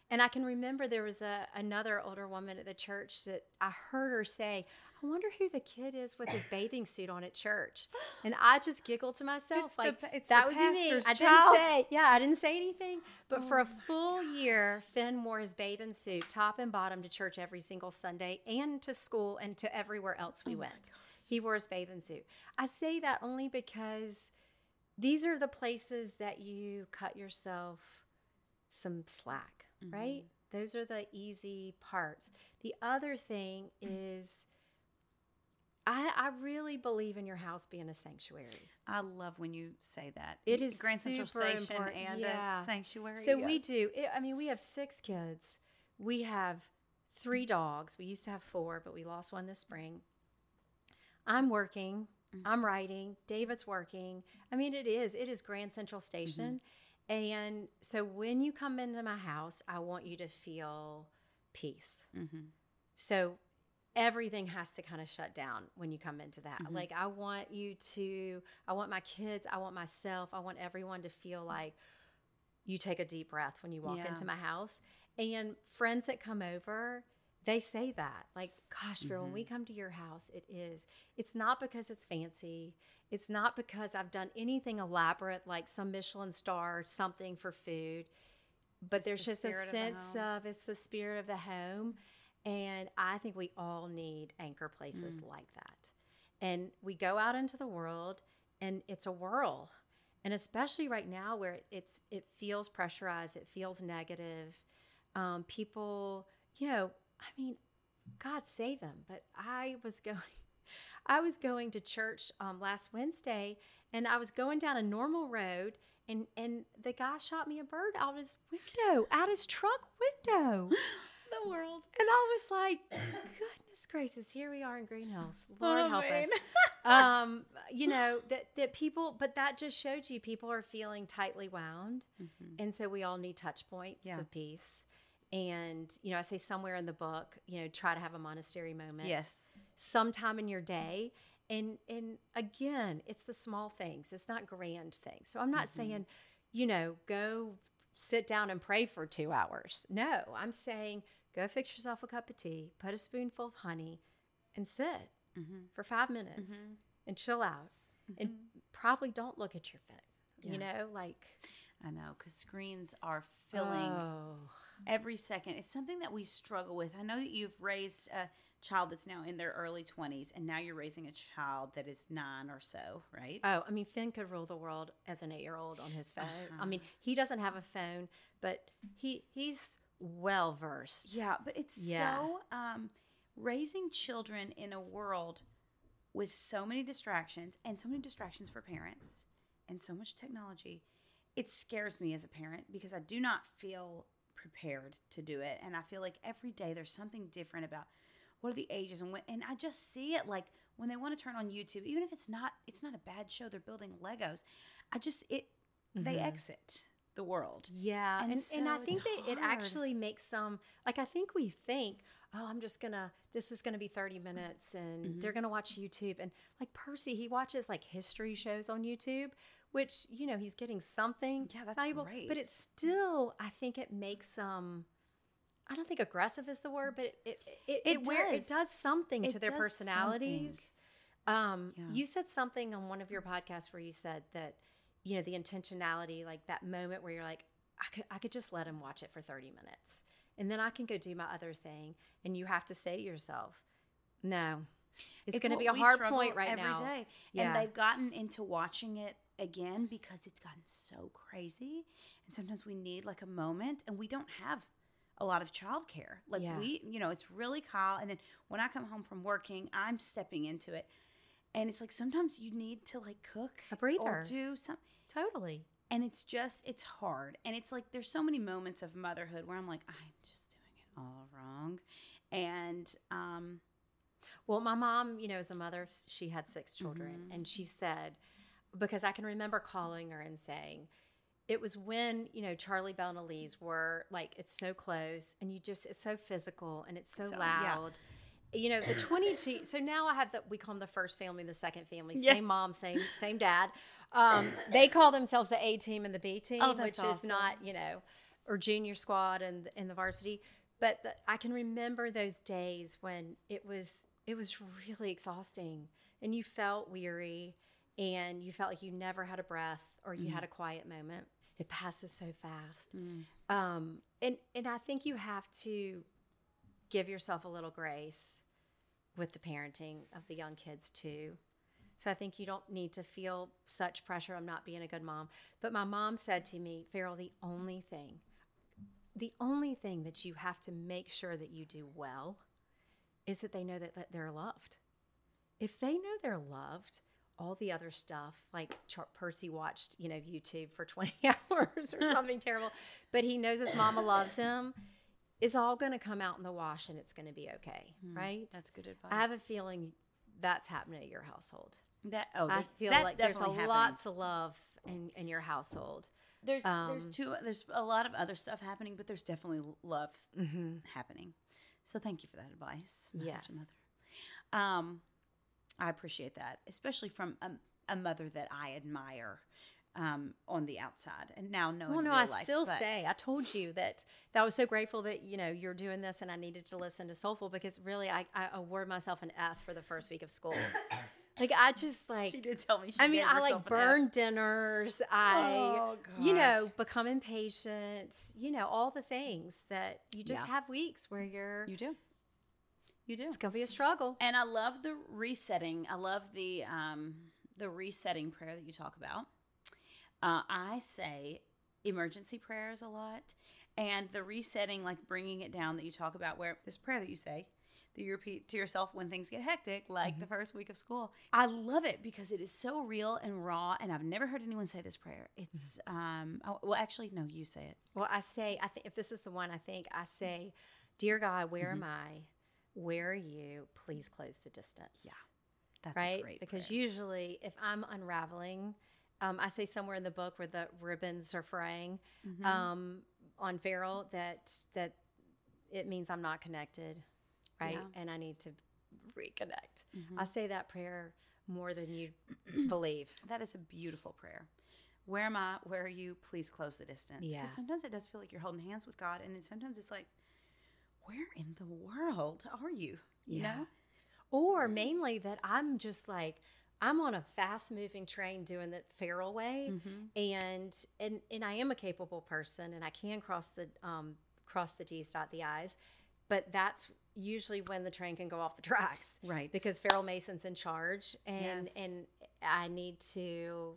And I can remember there was another older woman at the church that I heard her say, I wonder who the kid is with his bathing suit on at church. And I just giggled to myself, that would be me. I didn't say anything. But for a full year, Finn wore his bathing suit, top and bottom, to church every single Sunday and to school and to everywhere else we went. He wore his bathing suit. I say that only because these are the places that you cut yourself some slack, right? Those are the easy parts. The other thing is, I really believe in your house being a sanctuary. I love when you say that. It is Grand Central super Station important. and a sanctuary. So we do. We have 6 kids. We have 3 dogs. We used to have 4, but we lost one this spring. I'm working. I'm writing. David's working. It is Grand Central Station. And so when you come into my house, I want you to feel peace. So everything has to kind of shut down when you come into that. Like, I want my kids, I want myself, I want everyone to feel like you take a deep breath when you walk into my house. And friends that come over, they say that, like, gosh, Phil, when we come to your house, it's not because it's fancy. It's not because I've done anything elaborate, like some Michelin star or something for food, but there's just a sense of, it's the spirit of the home. And I think we all need anchor places like that. And we go out into the world and it's a whirl. And especially right now where it feels pressurized, it feels negative. People, God save them. But I was going to church last Wednesday, and I was going down a normal road, and the guy shot me a bird out his truck window. The world. And I was like, goodness gracious, here we are in Green Hills. Lord help us. That people, but that just showed you people are feeling tightly wound. And so we all need touch points of peace. And, I say somewhere in the book, try to have a monastery moment. Yes. Sometime in your day. And again, it's the small things. It's not grand things. So I'm not saying, go sit down and pray for 2 hours. No, I'm saying go fix yourself a cup of tea, put a spoonful of honey, and sit for 5 minutes and chill out. And probably don't look at your phone. I know, because screens are filling every second. It's something that we struggle with. I know that you've raised a child that's now in their early 20s, and now you're raising a child that is 9 or so, right? Finn could rule the world as an 8-year-old on his phone. He doesn't have a phone, but he's well versed. Yeah, but it's so raising children in a world with so many distractions, and so many distractions for parents, and so much technology. It scares me as a parent because I do not feel prepared to do it, and I feel like every day there's something different about what are the ages, and I just see it, like when they want to turn on YouTube, even if it's not a bad show, they're building Legos. They exit the world. Yeah, and I think that it actually makes some, like, I think we think, this is gonna be 30 minutes, and they're gonna watch YouTube, and like Percy, he watches like history shows on YouTube, which he's getting something valuable, great. But it's still, I think it makes some. I don't think aggressive is the word, but it does something to their personalities. You said something on one of your podcasts where you said that, the intentionality, like that moment where you're like, I could just let him watch it for 30 minutes and then I can go do my other thing. And you have to say to yourself, no, it's going to be a hard point right now. Every day. Yeah. And they've gotten into watching it again because it's gotten so crazy. And sometimes we need like a moment, and we don't have a lot of childcare. Like it's really Kyle. And then when I come home from working, I'm stepping into it. And it's like, sometimes you need to like cook a breather or do something. Totally. And it's hard. And it's like, there's so many moments of motherhood where I'm like, I'm just doing it all wrong. And, well, my mom, as a mother, she had 6 children. And she said, because I can remember calling her and saying, it was when, Charlie Bell and Elise were like, it's so close, and it's so physical, and it's so loud. Yeah. The 22, so now I have we call them the first family, the second family, same mom, same dad. They call themselves the A team and the B team, which is not, or junior squad and in the varsity. But I can remember those days when it was really exhausting, and you felt weary, and you felt like you never had a breath or you had a quiet moment. It passes so fast. And I think you have to give yourself a little grace with the parenting of the young kids too. So I think you don't need to feel such pressure. I'm not being a good mom. But my mom said to me, Farrell, the only thing that you have to make sure that you do well is that they know that they're loved. If they know they're loved, all the other stuff, like Percy watched, YouTube for 20 hours or something terrible, but he knows his mama loves him, is all going to come out in the wash, and it's going to be okay, right? That's good advice. I have a feeling that's happening at your household. I feel like there's lots of love in your household. There's a lot of other stuff happening, but there's definitely love happening. So thank you for that advice. Yes. Mother. I appreciate that, especially from a mother that I admire on the outside, and now knowing. Well, no, I still say, I told you that I was so grateful that you're doing this, and I needed to listen to Soulful, because really I award myself an F for the first week of school. Like, I just she did tell me. I like burn dinners. Become impatient. All the things that you just have weeks where you do. It's gonna be a struggle. And I love the resetting. I love the resetting prayer that you talk about. I say emergency prayers a lot, and the resetting, like bringing it down, that you talk about, where this prayer that you say, that you repeat to yourself when things get hectic, like the first week of school. I love it because it is so real and raw, and I've never heard anyone say this prayer. It's, actually, no, you say it. Well, I think if this is the one, I say, Dear God, where am I? Where are you? Please close the distance. Yeah, that's right? A great Because prayer. usually if I'm unraveling, I say somewhere in the book where the ribbons are fraying on Farrell that it means I'm not connected. Right. Yeah. And I need to reconnect. I say that prayer more than you believe. That is a beautiful prayer. Where am I? Where are you? Please close the distance. Yeah. Because sometimes it does feel like you're holding hands with God. And then sometimes it's like, where in the world are you? You know? Or mainly that I'm just like, I'm on a fast moving train doing the Farrell way. And I am a capable person, and I can cross the T's, dot the I's. But that's usually when the train can go off the tracks. Right. Because Farrell Mason's in charge, and I need to,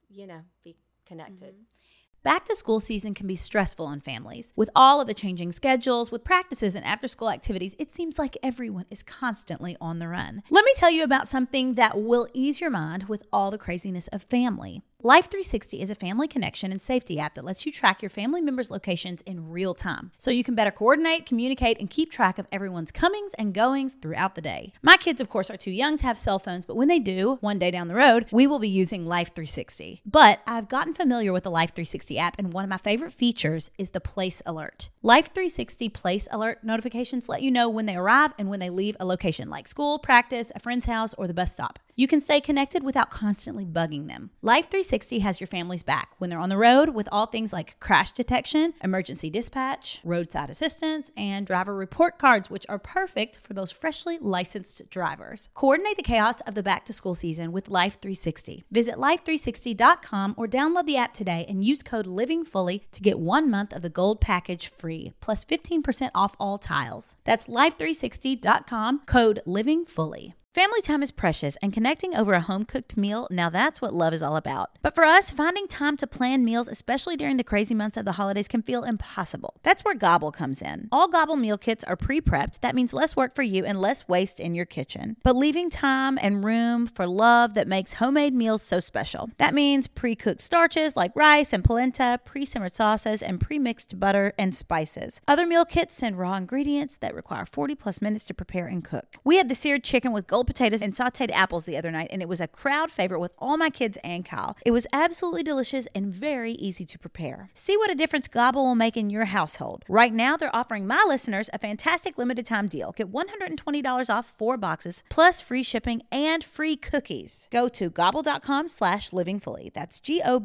be connected. Back to school season can be stressful on families. With all of the changing schedules, with practices and after school activities, it seems like everyone is constantly on the run. Let me tell you about something that will ease your mind with all the craziness of family. Life 360 is a family connection and safety app that lets you track your family members' locations in real time, so you can better coordinate, communicate, and keep track of everyone's comings and goings throughout the day. My kids, of course, are too young to have cell phones, but when they do, one day down the road, we will be using Life 360. But I've gotten familiar with the Life 360 app, and one of my favorite features is the Place Alert. Life 360 Place Alert notifications let you know when they arrive and when they leave a location, like school, practice, a friend's house, or the bus stop. You can stay connected without constantly bugging them. Life 360 has your family's back when they're on the road with all things like crash detection, emergency dispatch, roadside assistance, and driver report cards, which are perfect for those freshly licensed drivers. Coordinate the chaos of the back-to-school season with Life 360. Visit life360.com or download the app today and use code LIVINGFULLY to get 1 month of the gold package free, plus 15% off all tiles. That's life360.com, code LIVINGFULLY. Family time is precious, and connecting over a home-cooked meal, now that's what love is all about. But for us, finding time to plan meals, especially during the crazy months of the holidays, can feel impossible. That's where Gobble comes in. All Gobble meal kits are pre-prepped. That means less work for you and less waste in your kitchen. But leaving time and room for love that makes homemade meals so special. That means pre-cooked starches like rice and polenta, pre-simmered sauces, and pre-mixed butter and spices. Other meal kits send raw ingredients that require 40-plus minutes to prepare and cook. We had the seared chicken with gold boiled potatoes and sauteed apples the other night, and it was a crowd favorite with all my kids and Kyle. It was absolutely delicious and very easy to prepare. See what a difference Gobble will make in your household. Right now, they're offering my listeners a fantastic limited time deal. Get $120 off 4 boxes, plus free shipping and free cookies. Go to gobble.com/livingfully. That's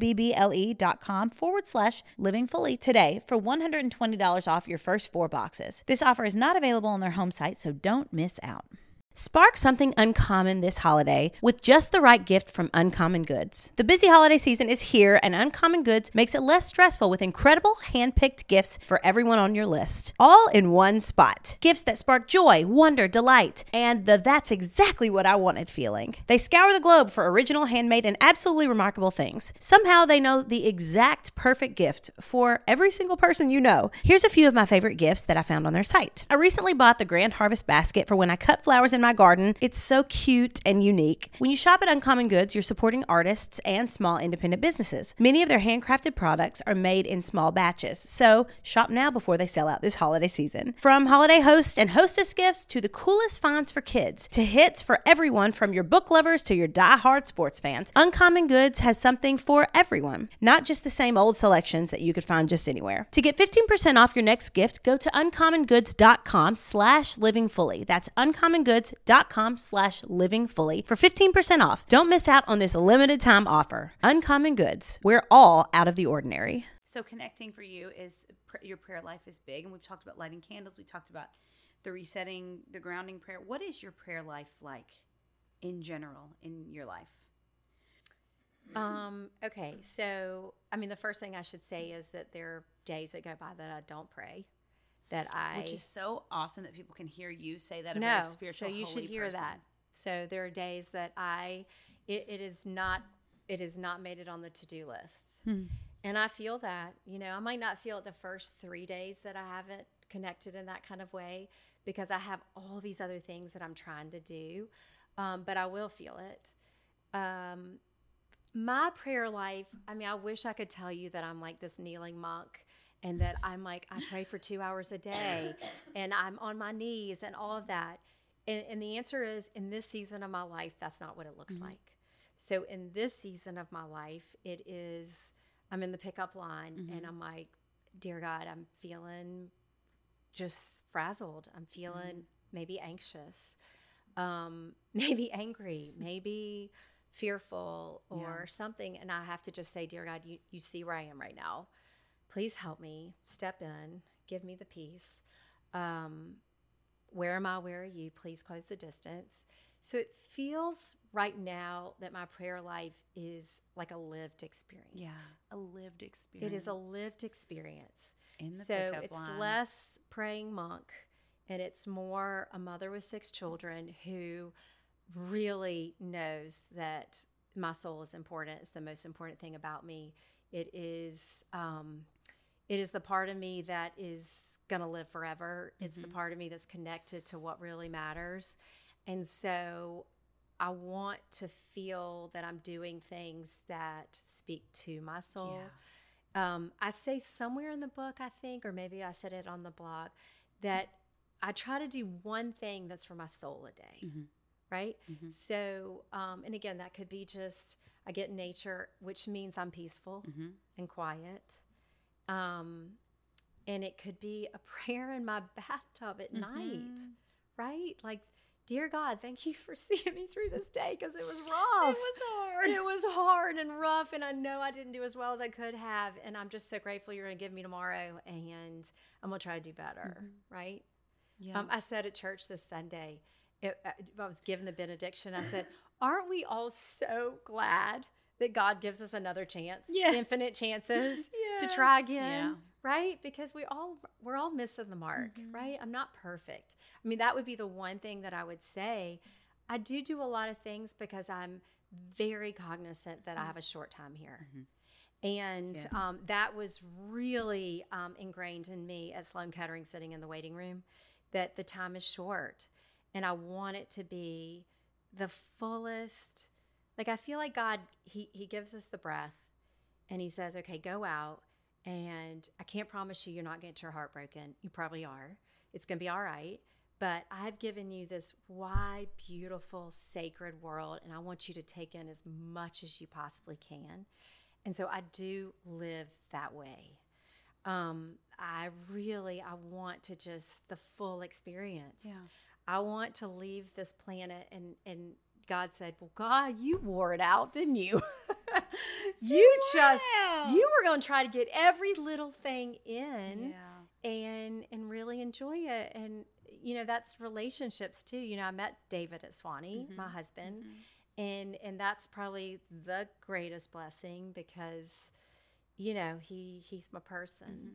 GOBBLE.com/livingfully today for $120 off your first 4 boxes. This offer is not available on their home site, so don't miss out. Spark something uncommon this holiday with just the right gift from Uncommon Goods. The busy holiday season is here, and Uncommon Goods makes it less stressful with incredible hand-picked gifts for everyone on your list, all in one spot. Gifts that spark joy, wonder, delight, and the "that's exactly what I wanted" feeling. They scour the globe for original, handmade, and absolutely remarkable things. Somehow they know the exact perfect gift for every single person you know. Here's a few of my favorite gifts that I found on their site. I recently bought the Grand Harvest basket for when I cut flowers in my garden. It's so cute and unique. When you shop at Uncommon Goods, you're supporting artists and small independent businesses. Many of their handcrafted products are made in small batches, so shop now before they sell out this holiday season. From holiday host and hostess gifts to the coolest finds for kids to hits for everyone from your book lovers to your die-hard sports fans, Uncommon Goods has something for everyone, not just the same old selections that you could find just anywhere. To get 15% off your next gift, go to uncommongoods.com/livingfully. That's uncommongoods.com/livingfully for 15% off. Don't miss out on this limited time offer. Uncommon Goods. We're all out of the ordinary. So connecting for you is your prayer life is big, and we've talked about lighting candles. We talked about the resetting, the grounding prayer. What is your prayer life like in general in your life? Okay, so the first thing I should say is that there are days that go by that I don't pray. Which is so awesome that people can hear you say that about a spiritual, so you holy should hear person. that. So there are days that it has not made it on the to-do list. And I feel that, I might not feel it the first 3 days that I haven't connected in that kind of way because I have all these other things that I'm trying to do, but I will feel it. My prayer life, I wish I could tell you that I'm like this kneeling monk and that I'm like, I pray for 2 hours a day and I'm on my knees and all of that. And the answer is, in this season of my life, that's not what it looks like. So in this season of my life, I'm in the pickup line and I'm like, dear God, I'm feeling just frazzled. I'm feeling maybe anxious, maybe angry, maybe fearful or something. And I have to just say, dear God, you see where I am right now. Please help me, step in, give me the peace. Where am I? Where are you? Please close the distance. So it feels right now that my prayer life is like a lived experience. Yeah, a lived experience. It is a lived experience. In the so pickup it's line. less praying monk and it's more a mother with 6 children who really knows that my soul is important. It's the most important thing about me. It is the part of me that is going to live forever. It's the part of me that's connected to what really matters. And so I want to feel that I'm doing things that speak to my soul. Yeah. I say somewhere in the book, I think, or maybe I said it on the blog, that I try to do one thing that's for my soul a day. Right? So, and again, that could be just, I get in nature, which means I'm peaceful and quiet. And it could be a prayer in my bathtub at night, right? Like, dear God, thank you for seeing me through this day because it was rough. It was hard. It was hard and rough, and I know I didn't do as well as I could have, and I'm just so grateful you're going to give me tomorrow, and I'm going to try to do better, right? Yeah. I said at church this Sunday, I was given the benediction, I said, aren't we all so glad that God gives us another chance, infinite chances to try again, right? Because we're all missing the mark, right? I'm not perfect. That would be the one thing that I would say. I do a lot of things because I'm very cognizant that I have a short time here. And that was really ingrained in me at Sloan Kettering, sitting in the waiting room, that the time is short. And I want it to be the fullest. Like, I feel like God, he gives us the breath and he says, okay, go out. And I can't promise you're not going to get your heart broken. You probably are. It's going to be all right. but I've given you this wide, beautiful, sacred world, and I want you to take in as much as you possibly can. And so I do live that way. I want to just the full experience. Yeah. I want to leave this planet, and God said, well, God, you wore it out, didn't you? You were going to try to get every little thing in and really enjoy it. And, you know, that's relationships too. You know, I met David at Swanee, my husband, and that's probably the greatest blessing because, you know, he's my person.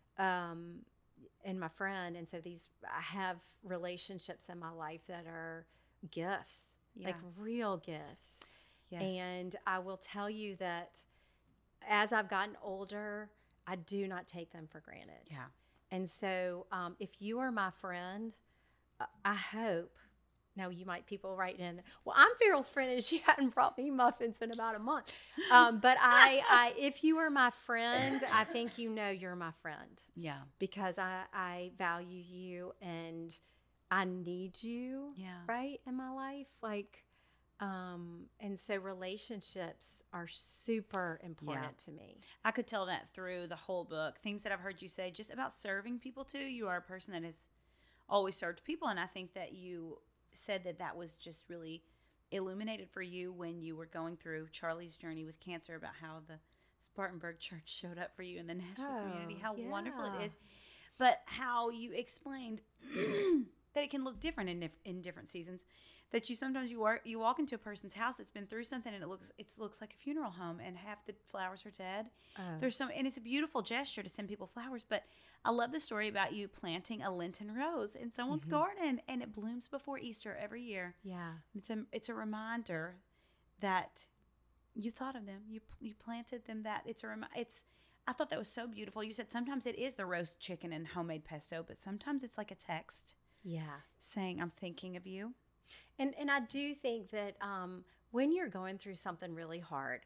And my friend. And so I have relationships in my life that are gifts, like real gifts. Yes. And I will tell you that as I've gotten older, I do not take them for granted. Yeah. And so if you are my friend, I hope, now you might people write in, well, I'm Farrell's friend and she hadn't brought me muffins in about a month. But I if you are my friend, I think you know you're my friend. Yeah. Because I value you and I need you, right, in my life. Like, and so relationships are super important to me. I could tell that through the whole book. Things that I've heard you say just about serving people too. You are a person that has always served people. And I think that you said that was just really illuminated for you when you were going through Charlie's journey with cancer, about how the Spartanburg Church showed up for you in the Nashville community, how wonderful it is. But how you explained that it can look different in different seasons. That you sometimes you walk into a person's house that's been through something and it looks like a funeral home and half the flowers are dead. And it's a beautiful gesture to send people flowers. But I love the story about you planting a Lenten rose in someone's garden and it blooms before Easter every year. Yeah, it's a reminder that you thought of them. You planted them. That I thought that was so beautiful. You said sometimes it is the roast chicken and homemade pesto, but sometimes it's like a text. Yeah, saying I'm thinking of you. And I do think that when you're going through something really hard,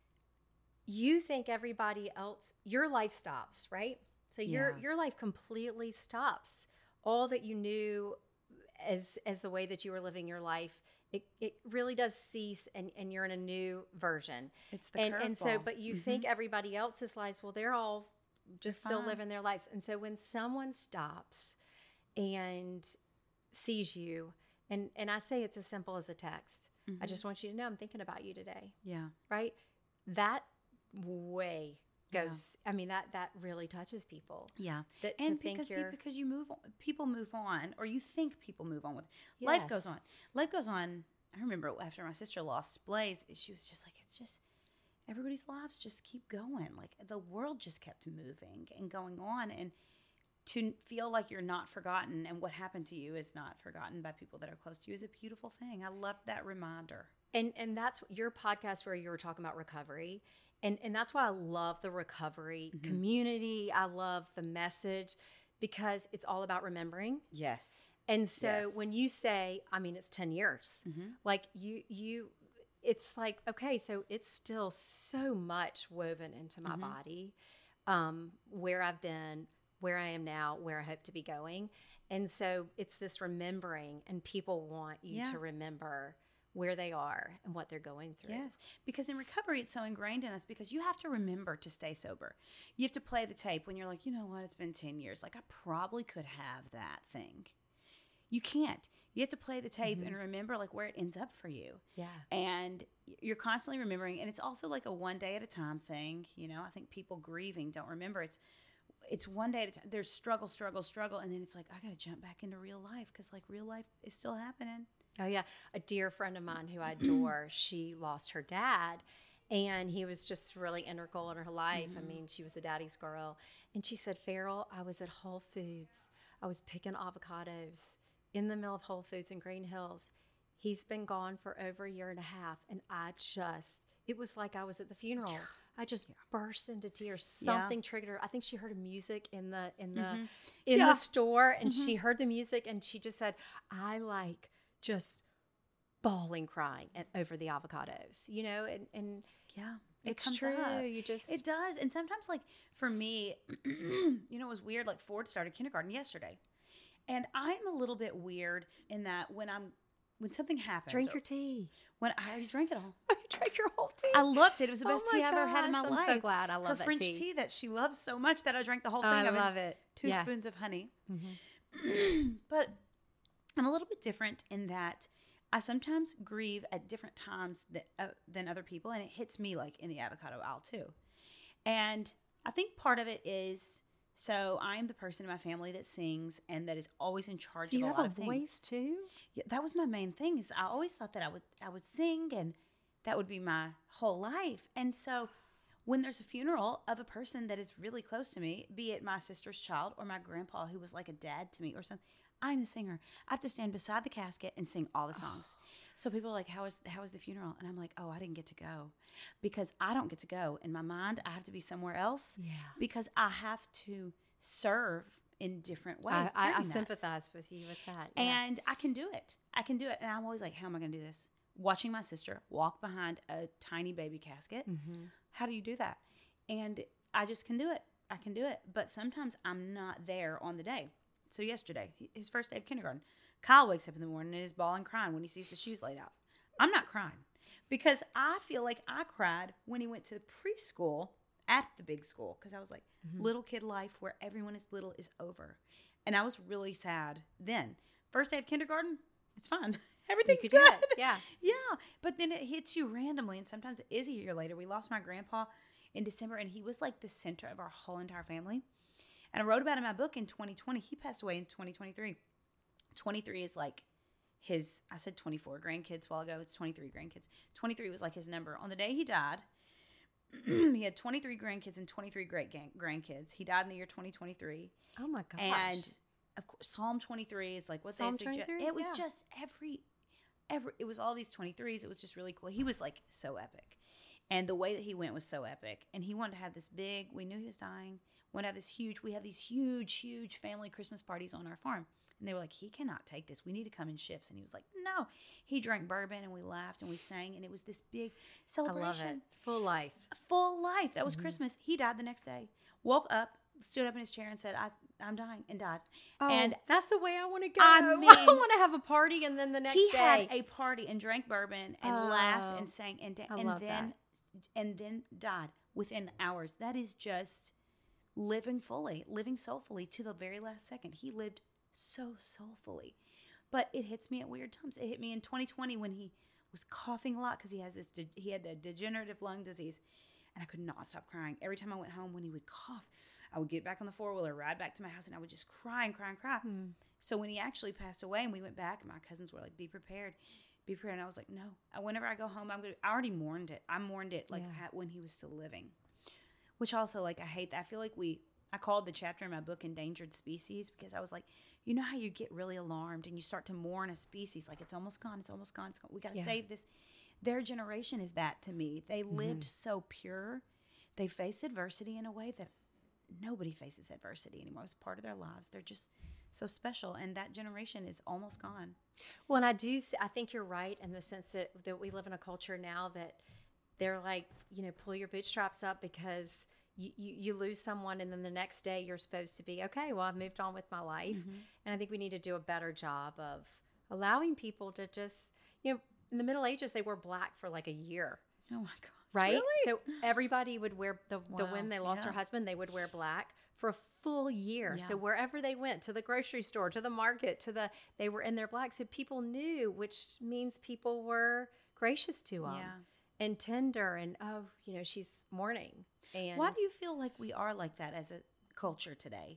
you think everybody else, your life stops, right? So your life completely stops. All that you knew as the way that you were living your life, it really does cease, and you're in a new version. It's the curveball. And so, but you think everybody else's lives, well, they're all just still living their lives. And so when someone stops and sees you, and I say it's as simple as a text. I just want you to know I'm thinking about you today. Yeah. Right? That way goes, I mean, that really touches people. Yeah. And because you move on, people move on, or you think people move on with life goes on. Life goes on. I remember after my sister lost Blaze, she was just like, it's just everybody's lives just keep going. Like the world just kept moving and going on, and to feel like you're not forgotten and what happened to you is not forgotten by people that are close to you is a beautiful thing. I love that reminder. And that's your podcast where you were talking about recovery. And that's why I love the recovery community. I love the message because it's all about remembering. Yes. And so when you say, I mean, it's 10 years, like you, it's like, okay, so it's still so much woven into my body, where I've been, where I am now, where I hope to be going. And so it's this remembering, and people want you to remember where they are and what they're going through. Yes, because in recovery, it's so ingrained in us because you have to remember to stay sober. You have to play the tape when you're like, you know what, it's been 10 years. Like I probably could have that thing. You can't. You have to play the tape and remember like where it ends up for you. Yeah. And you're constantly remembering. And it's also like a one day at a time thing. You know, I think people grieving don't remember. It's one day at a time. There's struggle. And then it's like, I got to jump back into real life because like real life is still happening. Oh, yeah. A dear friend of mine who I adore, she lost her dad, and he was just really integral in her life. I mean, she was a daddy's girl. And she said, Farrell, I was at Whole Foods. I was picking avocados in the middle of Whole Foods in Green Hills. He's been gone for over a year and a half, and it was like I was at the funeral. I just burst into tears. Something triggered her. I think she heard music in the store, and she heard the music, and she just said, I like just bawling, crying over the avocados, you know, and yeah, it's comes true. Up. It does. And sometimes like for me, you know, it was weird. Like Ford started kindergarten yesterday, And I'm a little bit weird in that when something happens. Drink your tea. When I already drank it all. You drank your whole tea. I loved it. It was the Oh best my tea I've ever had in my gosh, life. I'm so glad. I love Her that French tea. tea that she loves so much that I drank the whole thing. I of love it. 2 spoons of honey. But I'm a little bit different in that I sometimes grieve at different times than other people, and it hits me like in the avocado aisle too. And I think part of it is, so I'm the person in my family that sings and that is always in charge So of you a have lot a of things. voice too? Yeah, that was my main thing. Is I always thought that I would sing and that would be my whole life. And so when there's a funeral of a person that is really close to me, be it my sister's child or my grandpa who was like a dad to me or something, I'm a singer. I have to stand beside the casket and sing all the songs. So people are like, how was the funeral? And I'm like, oh, I didn't get to go because I don't get to go. In my mind, I have to be somewhere else because I have to serve in different ways. I sympathize with you with that. Yeah. And I can do it. And I'm always like, how am I going to do this? Watching my sister walk behind a tiny baby casket. Mm-hmm. How do you do that? And I just can do it. I can do it. But sometimes I'm not there on the day. So yesterday, his first day of kindergarten, Kyle wakes up in the morning and is bawling crying when he sees the shoes laid out. I'm not crying because I feel like I cried when he went to preschool at the big school because I was like, little kid life where everyone is little is over. And I was really sad then. First day of kindergarten, it's fine. Everything's good. Yeah. Yeah. But then it hits you randomly. And sometimes it is a year later. We lost my grandpa in December, and he was like the center of our whole entire family. And I wrote about it in my book in 2020. He passed away in 2023. 23 is like his, I said 24 grandkids a while ago. It's 23 grandkids. 23 was like his number. On the day he died, he had 23 grandkids and 23 great grandkids. He died in the year 2023. Oh my gosh. And of course, Psalm 23 is like what they suggest. It was just every, it was all these 23s. It was just really cool. He was like so epic. And the way that he went was so epic. And he wanted to have this big, we knew he was dying. We have these huge family Christmas parties on our farm. And they were like, he cannot take this. We need to come in shifts. And he was like, no. He drank bourbon and we laughed and we sang. And it was this big celebration. I love it. Full life. Full life. That was Christmas. He died the next day. Woke up, stood up in his chair and said, I'm dying, and died. Oh, and that's the way I want to go. I mean, I want to have a party and then the next day. He had a party and drank bourbon and laughed and sang and then died within hours. That is just living fully, living soulfully to the very last second. He lived so soulfully. But it hits me at weird times. It hit me in 2020 when he was coughing a lot because he had a degenerative lung disease. And I could not stop crying. Every time I went home, when he would cough, I would get back on the four-wheeler, ride back to my house, and I would just cry and cry and cry. So when he actually passed away and we went back, my cousins were like, be prepared. Be prepared. And I was like, no. Whenever I go home, I already mourned it. I mourned it like when he was still living. Which also, like, I hate that. I feel like I called the chapter in my book Endangered Species because I was like, you know how you get really alarmed and you start to mourn a species, like it's almost gone, it's almost gone, it's gone. We got to save this. Their generation is that to me. They lived so pure. They faced adversity in a way that nobody faces adversity anymore. It's part of their lives. They're just so special, and that generation is almost gone. Well, and I think you're right in the sense that we live in a culture now that they're like, pull your bootstraps up because you lose someone and then the next day you're supposed to be, okay, well, I've moved on with my life. And I think we need to do a better job of allowing people to just, in the Middle Ages, they wore black for like a year. Oh my gosh. Right? Really? So everybody would wear, the women they lost their husband, they would wear black for a full year. Yeah. So wherever they went, to the grocery store, to the market, they were in their black. So people knew, which means people were gracious to them. And tender and, she's mourning. And why do you feel like we are like that as a culture today?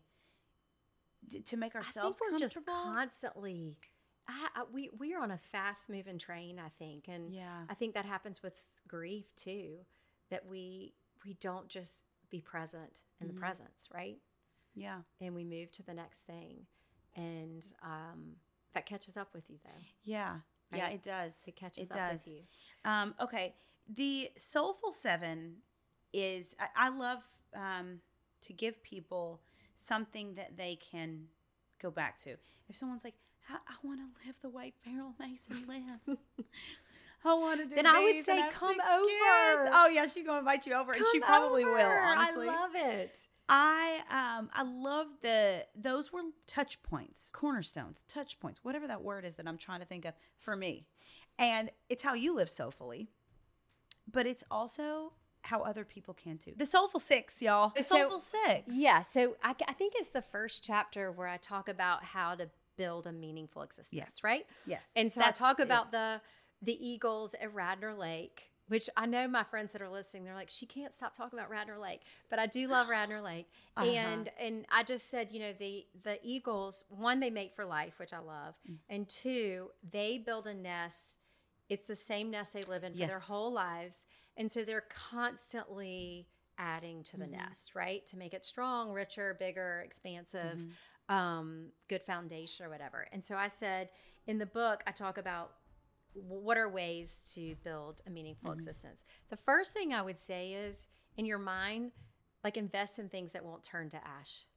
To make ourselves I think we're comfortable? just constantly, we're on a fast moving train, I think. And I think that happens with grief too, that we don't just be present in the presence, right? Yeah. And we move to the next thing. And that catches up with you though. Yeah. Right? Yeah, it does. It catches up with you. Okay. The Soulful 7 is, I love to give people something that they can go back to. If someone's like, I want to live the way Farrell Mason lives. I want to do then I would these say, and have come 6 over. kids. Oh yeah, she's gonna invite you over, and she Come probably over. will. Honestly, I love it. I love those were touch points, cornerstones, touch points, whatever that word is that I'm trying to think of for me. And it's how you live soulfully, but it's also how other people can too. The Soulful Six, y'all. The Soulful Six. Yeah. So I think it's the first chapter where I talk about how to build a meaningful existence. Yes. Right. Yes. And so That's I talk it. about the eagles at Radnor Lake, which I know my friends that are listening, they're like, she can't stop talking about Radnor Lake, but I do love Radnor Lake. And I just said, you know, the eagles, one, they mate for life, which I love. And two, they build a nest. It's the same nest they live in for their whole lives. And so they're constantly adding to the nest, right? To make it strong, richer, bigger, expansive, good foundation or whatever. And so I said in the book, I talk about what are ways to build a meaningful existence. The first thing I would say is in your mind, like invest in things that won't turn to ash,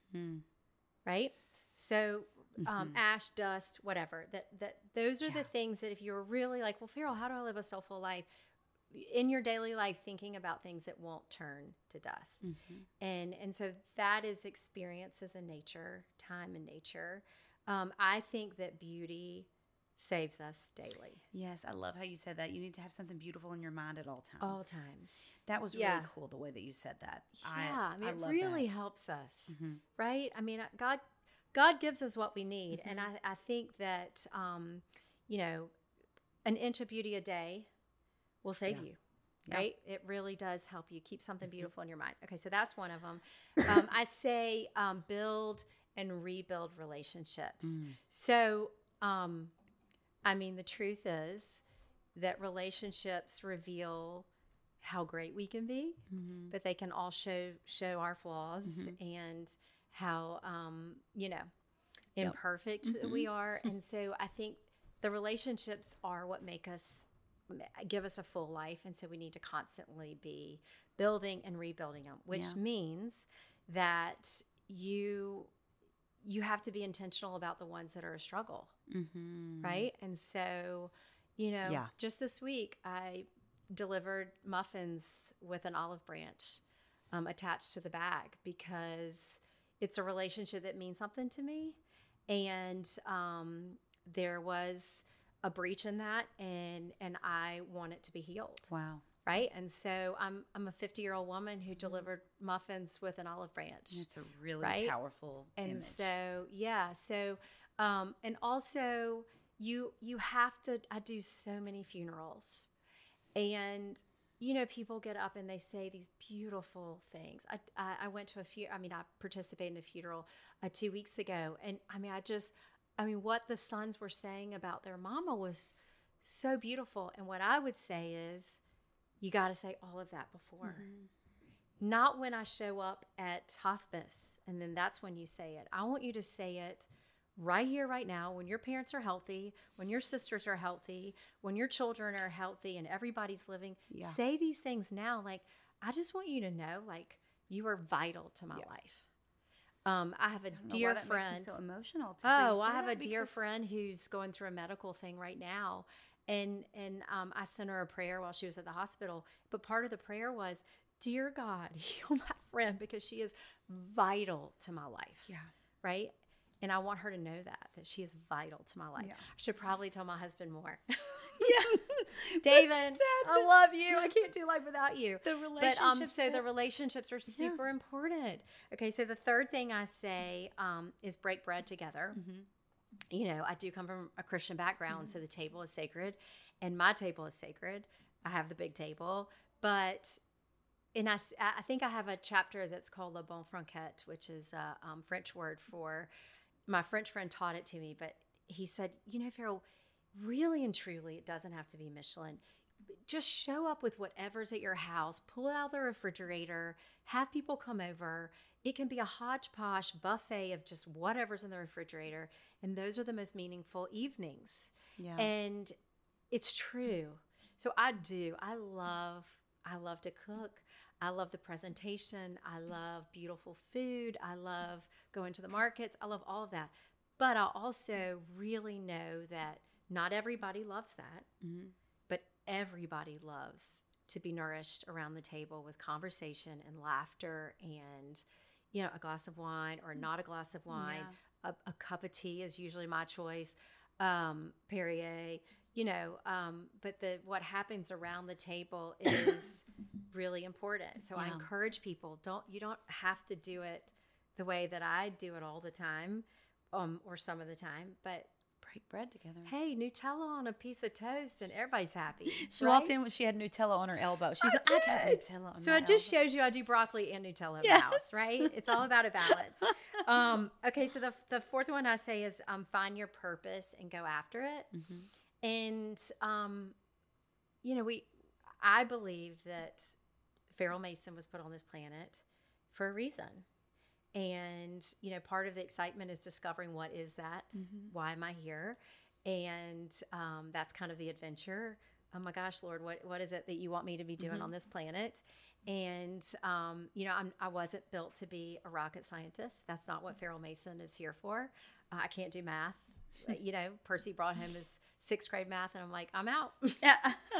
right? So ash, dust, whatever, that those are the things that if you're really like, well, Farrell, how do I live a soulful life? In your daily life, thinking about things that won't turn to dust. And so that is experiences in nature, time in nature. I think that beauty saves us daily. Yes, I love how you said that. You need to have something beautiful in your mind at all times. All times. That was really cool the way that you said that. Yeah, I mean, I it love really that. helps us, right? I mean, God gives us what we need. And I think that, you know, an inch of beauty a day will save you, right? It really does help you keep something beautiful in your mind. Okay, so that's one of them. I say build and rebuild relationships. So, I mean, the truth is that relationships reveal how great we can be, but they can all show our flaws and how, you know, imperfect that we are. And so I think the relationships are what give us a full life. And so we need to constantly be building and rebuilding them, which means that you have to be intentional about the ones that are a struggle. Right. And so, you know, just this week, I delivered muffins with an olive branch attached to the bag because it's a relationship that means something to me. And there was a breach in that, and I want it to be healed. Wow. Right. And so I'm a 50-year-old woman who delivered muffins with an olive branch. It's a really powerful and image. So, yeah. So, and also you have to, I do so many funerals, and, you know, people get up and they say these beautiful things. I went to I participated in a funeral 2 weeks ago, and what the sons were saying about their mama was so beautiful. And what I would say is, you got to say all of that before. Not when I show up at hospice, and then that's when you say it. I want you to say it right here, right now, when your parents are healthy, when your sisters are healthy, when your children are healthy and everybody's living. Say these things now. Like, I just want you to know, like, you are vital to my life. I have a dear friend. That makes me so emotional. I have a dear friend who's going through a medical thing right now. And I sent her a prayer while she was at the hospital. But part of the prayer was, dear God, heal my friend, because she is vital to my life. Yeah. Right? And I want her to know that she is vital to my life. Yeah. I should probably tell my husband more. David, I love you. I can't do life without you. The relationships. But the relationships are super important. Okay, so the third thing I say is break bread together. You know, I do come from a Christian background, so the table is sacred, and my table is sacred. I have the big table, but I think I have a chapter that's called Le Bon Franquette, which is a French word for, my French friend taught it to me, but he said, you know, Farrell, really and truly, it doesn't have to be Michelin. Just show up with whatever's at your house, pull it out of the refrigerator, have people come over. It can be a hodgepodge buffet of just whatever's in the refrigerator. And those are the most meaningful evenings. Yeah. And it's true. So I love to cook. I love the presentation. I love beautiful food. I love going to the markets. I love all of that. But I also really know that not everybody loves that. But everybody loves to be nourished around the table with conversation and laughter and, you know, a glass of wine or not a glass of wine. A cup of tea is usually my choice. Perrier, you know, but what happens around the table is really important. So I encourage people, you don't have to do it the way that I do it all the time, or some of the time, but break bread together. Hey, Nutella on a piece of toast and everybody's happy. She walked in when she had Nutella on her elbow. She's like, I got Nutella on So my it just elbow. shows you I do broccoli and Nutella in the house, right? It's all about a balance. Okay, so the fourth one I say is find your purpose and go after it. Mm-hmm. And, you know, I believe that Farrell Mason was put on this planet for a reason. And, you know, part of the excitement is discovering what is that? Mm-hmm. Why am I here? And that's kind of the adventure. Oh my gosh, Lord, what is it that you want me to be doing on this planet? And, you know, I wasn't built to be a rocket scientist. That's not what Farrell Mason is here for. I can't do math. You know, Percy brought home his 6th grade math, and I'm like, I'm out. Yeah.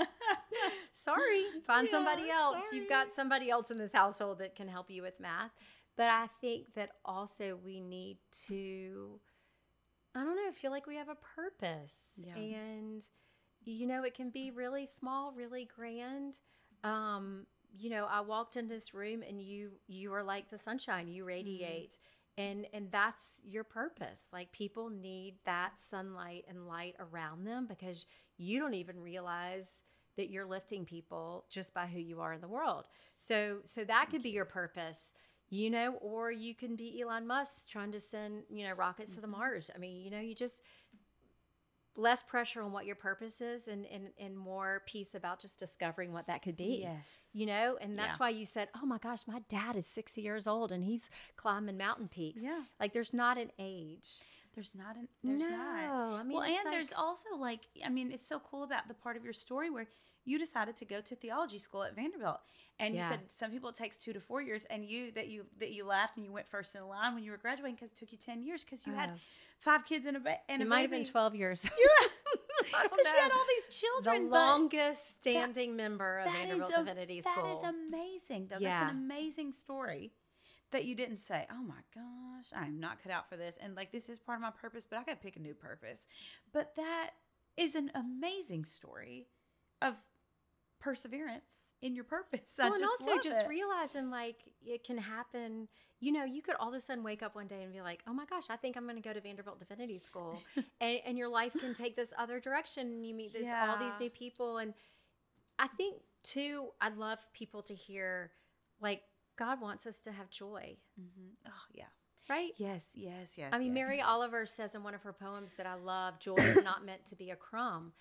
Sorry. Find somebody else. Sorry. You've got somebody else in this household that can help you with math. But I think that also we need to, I don't know, feel like we have a purpose. Yeah. And, you know, it can be really small, really grand. You know, I walked in this room and you are like the sunshine, you radiate. And that's your purpose. Like, people need that sunlight and light around them because you don't even realize that you're lifting people just by who you are in the world. So that could be your purpose. You know, or you can be Elon Musk trying to send, you know, rockets to the Mars. I mean, you know, you just less pressure on what your purpose is and more peace about just discovering what that could be. Yes. You know, and that's why you said, oh my gosh, my dad is 60 years old and he's climbing mountain peaks. Yeah. Like, there's not an age. There's not. I mean, well, and like, there's also like, I mean, it's so cool about the part of your story where you decided to go to theology school at Vanderbilt, and you said some people it takes 2 to 4 years, and you laughed and you went first in line when you were graduating because it took you 10 years because you had 5 kids and a baby. It might have been 12 years. Because she had all these children. The longest standing member of Vanderbilt Divinity School. That is amazing, though. Yeah. That's an amazing story. That you didn't say, oh my gosh, I'm not cut out for this. And like, this is part of my purpose, but I got to pick a new purpose. But that is an amazing story of perseverance in your purpose. Well, and also just realizing like it can happen. You know, you could all of a sudden wake up one day and be like, oh my gosh, I think I'm going to go to Vanderbilt Divinity School. and your life can take this other direction. And you meet all these new people. And I think too, I'd love people to hear like, God wants us to have joy. Mm-hmm. Oh, yeah. Right? Yes. I mean, Mary Oliver says in one of her poems that I love, joy is not meant to be a crumb.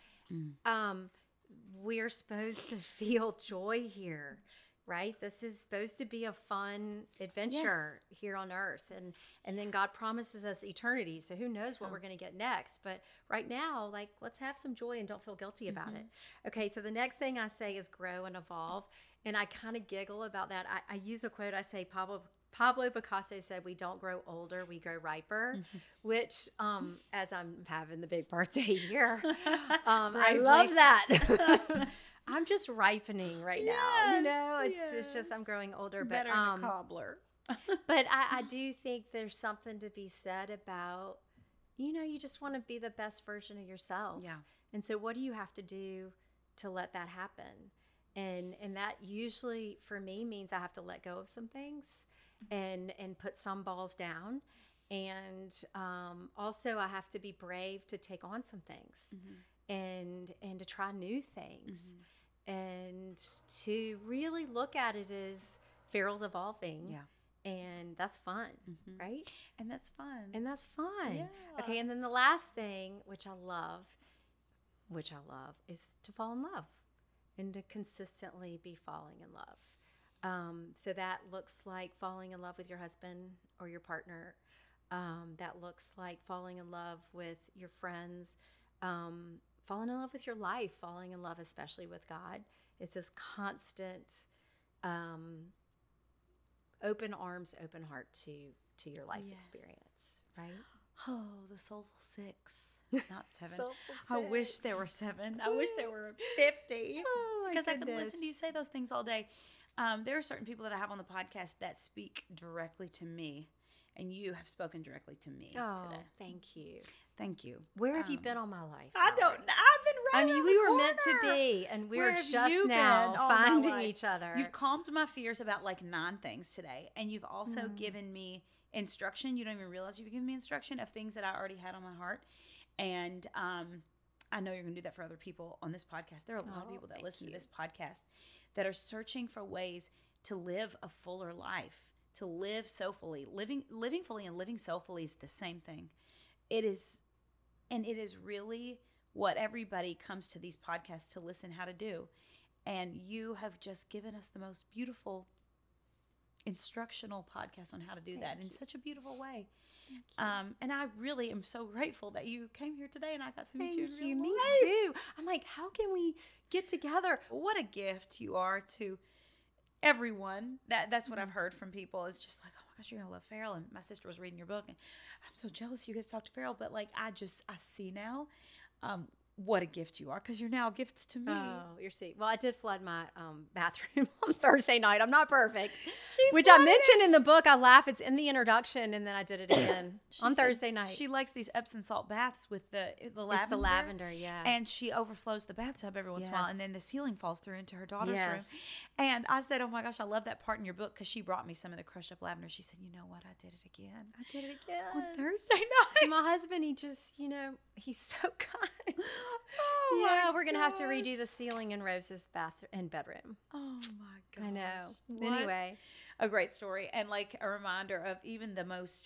We're supposed to feel joy here, right? This is supposed to be a fun adventure here on earth. And then God promises us eternity. So who knows what we're going to get next. But right now, like, let's have some joy and don't feel guilty about it. Okay, so the next thing I say is grow and evolve. And I kind of giggle about that. I use a quote. I say Pablo Picasso said, we don't grow older, we grow riper, which as I'm having the big birthday here, I love that. I'm just ripening right now. You know, it's just I'm growing older. Better than a cobbler. But I do think there's something to be said about, you know, you just want to be the best version of yourself. Yeah. And so what do you have to do to let that happen? And that usually for me means I have to let go of some things and put some balls down. And also I have to be brave to take on some things and to try new things and to really look at it as Farrell's evolving. Yeah. And that's fun, right? And that's fun. Yeah. Okay, and then the last thing, which I love, is to fall in love. And to consistently be falling in love. So that looks like falling in love with your husband or your partner. That looks like falling in love with your friends, falling in love with your life, falling in love especially with God. It's this constant open arms, open heart to your life experience, right? Oh, the Soulful Six. Not 7. I wish there were 7. I wish there were 50. Because I could listen to you say those things all day. There are certain people that I have on the podcast that speak directly to me. And you have spoken directly to me today. Thank you. Thank you. Where have you been all my life? I don't know. I've been right around we the were meant to corner. be, and we're just you now been all finding my life? each other. You've calmed my fears about like 9 things today. And you've also given me instruction. You don't even realize you've given me instruction of things that I already had on my heart. And I know you're going to do that for other people on this podcast. There are a lot of people that listen to this podcast that are searching for ways to live a fuller life. To live soulfully. Living fully and living soulfully is the same thing. It is really what everybody comes to these podcasts to listen how to do. And you have just given us the most beautiful instructional podcast on how to do that in such a beautiful way. And I really am so grateful that you came here today and I got to meet you in real life. Me too. I'm like, how can we get together? What a gift you are to everyone. That's what I've heard from people. It's just like, oh my gosh, you're gonna love Farrell. And my sister was reading your book, and I'm so jealous you guys talk to Farrell. But like, I see now what a gift you are, because you're now a gift to me. Oh, you're sweet. Well, I did flood my bathroom on Thursday night. I'm not perfect, which I mentioned in the book. I laugh. It's in the introduction, and then I did it again on Thursday night. She likes these Epsom salt baths with the lavender. It's the lavender, yeah. And she overflows the bathtub every once in a while, and then the ceiling falls through into her daughter's room. And I said, oh my gosh, I love that part in your book, because she brought me some of the crushed up lavender. She said, you know what? I did it again on Thursday night. My husband, he just, he's so kind. Oh yeah, we're gonna have to redo the ceiling in Rose's bathroom and bedroom. Oh my gosh. I know. What Anyway, a great story, and like a reminder of even the most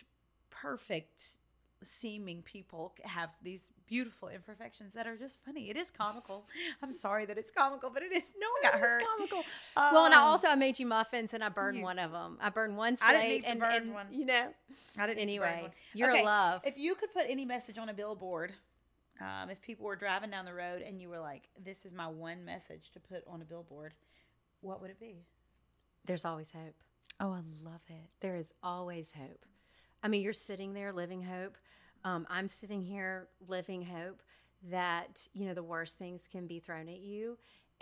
perfect seeming people have these beautiful imperfections that are just funny. It is comical. I'm sorry that it's comical, but it is. No one got hurt. It's comical. Well, and I made you muffins, and I burned one of them. I burned one slate. I didn't need to burn one. I didn't. Anyway, you're a love. If you could put any message on a billboard, if people were driving down the road and you were like, this is my one message to put on a billboard, what would it be? There's always hope. Oh, I love it. There is always hope. I mean, you're sitting there living hope. I'm sitting here living hope that, the worst things can be thrown at you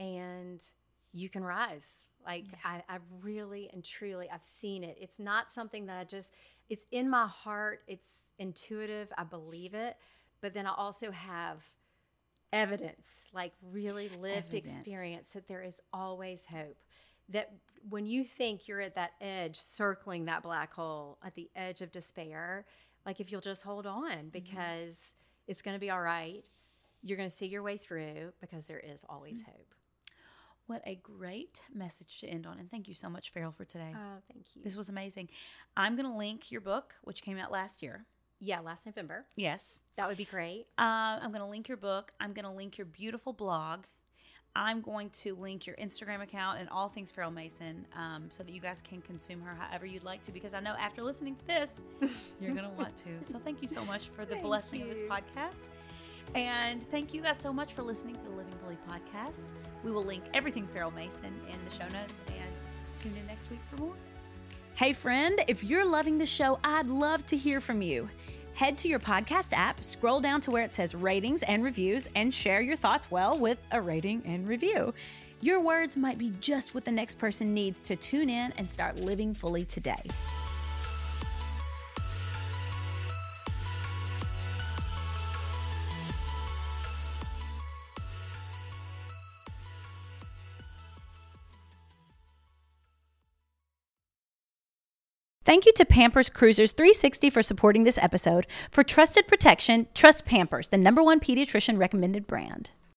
and you can rise. Like, I really and truly, I've seen it. It's not something that it's in my heart. It's intuitive. I believe it. But then I also have evidence, like really lived experience, that there is always hope. That when you think you're at that edge, circling that black hole, at the edge of despair, like if you'll just hold on, because it's going to be all right. You're going to see your way through, because there is always hope. What a great message to end on. And thank you so much, Farrell, for today. Oh, thank you. This was amazing. I'm going to link your book, which came out last year. Yeah, last November. Yes. That would be great. I'm going to link your book. I'm going to link your beautiful blog. I'm going to link your Instagram account and all things Farrell Mason, so that you guys can consume her however you'd like to, because I know after listening to this, you're going to want to. So thank you so much for the blessing of this podcast. And thank you guys so much for listening to the Living Fully podcast. We will link everything Farrell Mason in the show notes, and tune in next week for more. Hey friend, if you're loving the show, I'd love to hear from you. Head to your podcast app, scroll down to where it says ratings and reviews, and share your thoughts with a rating and review. Your words might be just what the next person needs to tune in and start living fully today. Thank you to Pampers Cruisers 360 for supporting this episode. For trusted protection, trust Pampers, the #1 pediatrician recommended brand.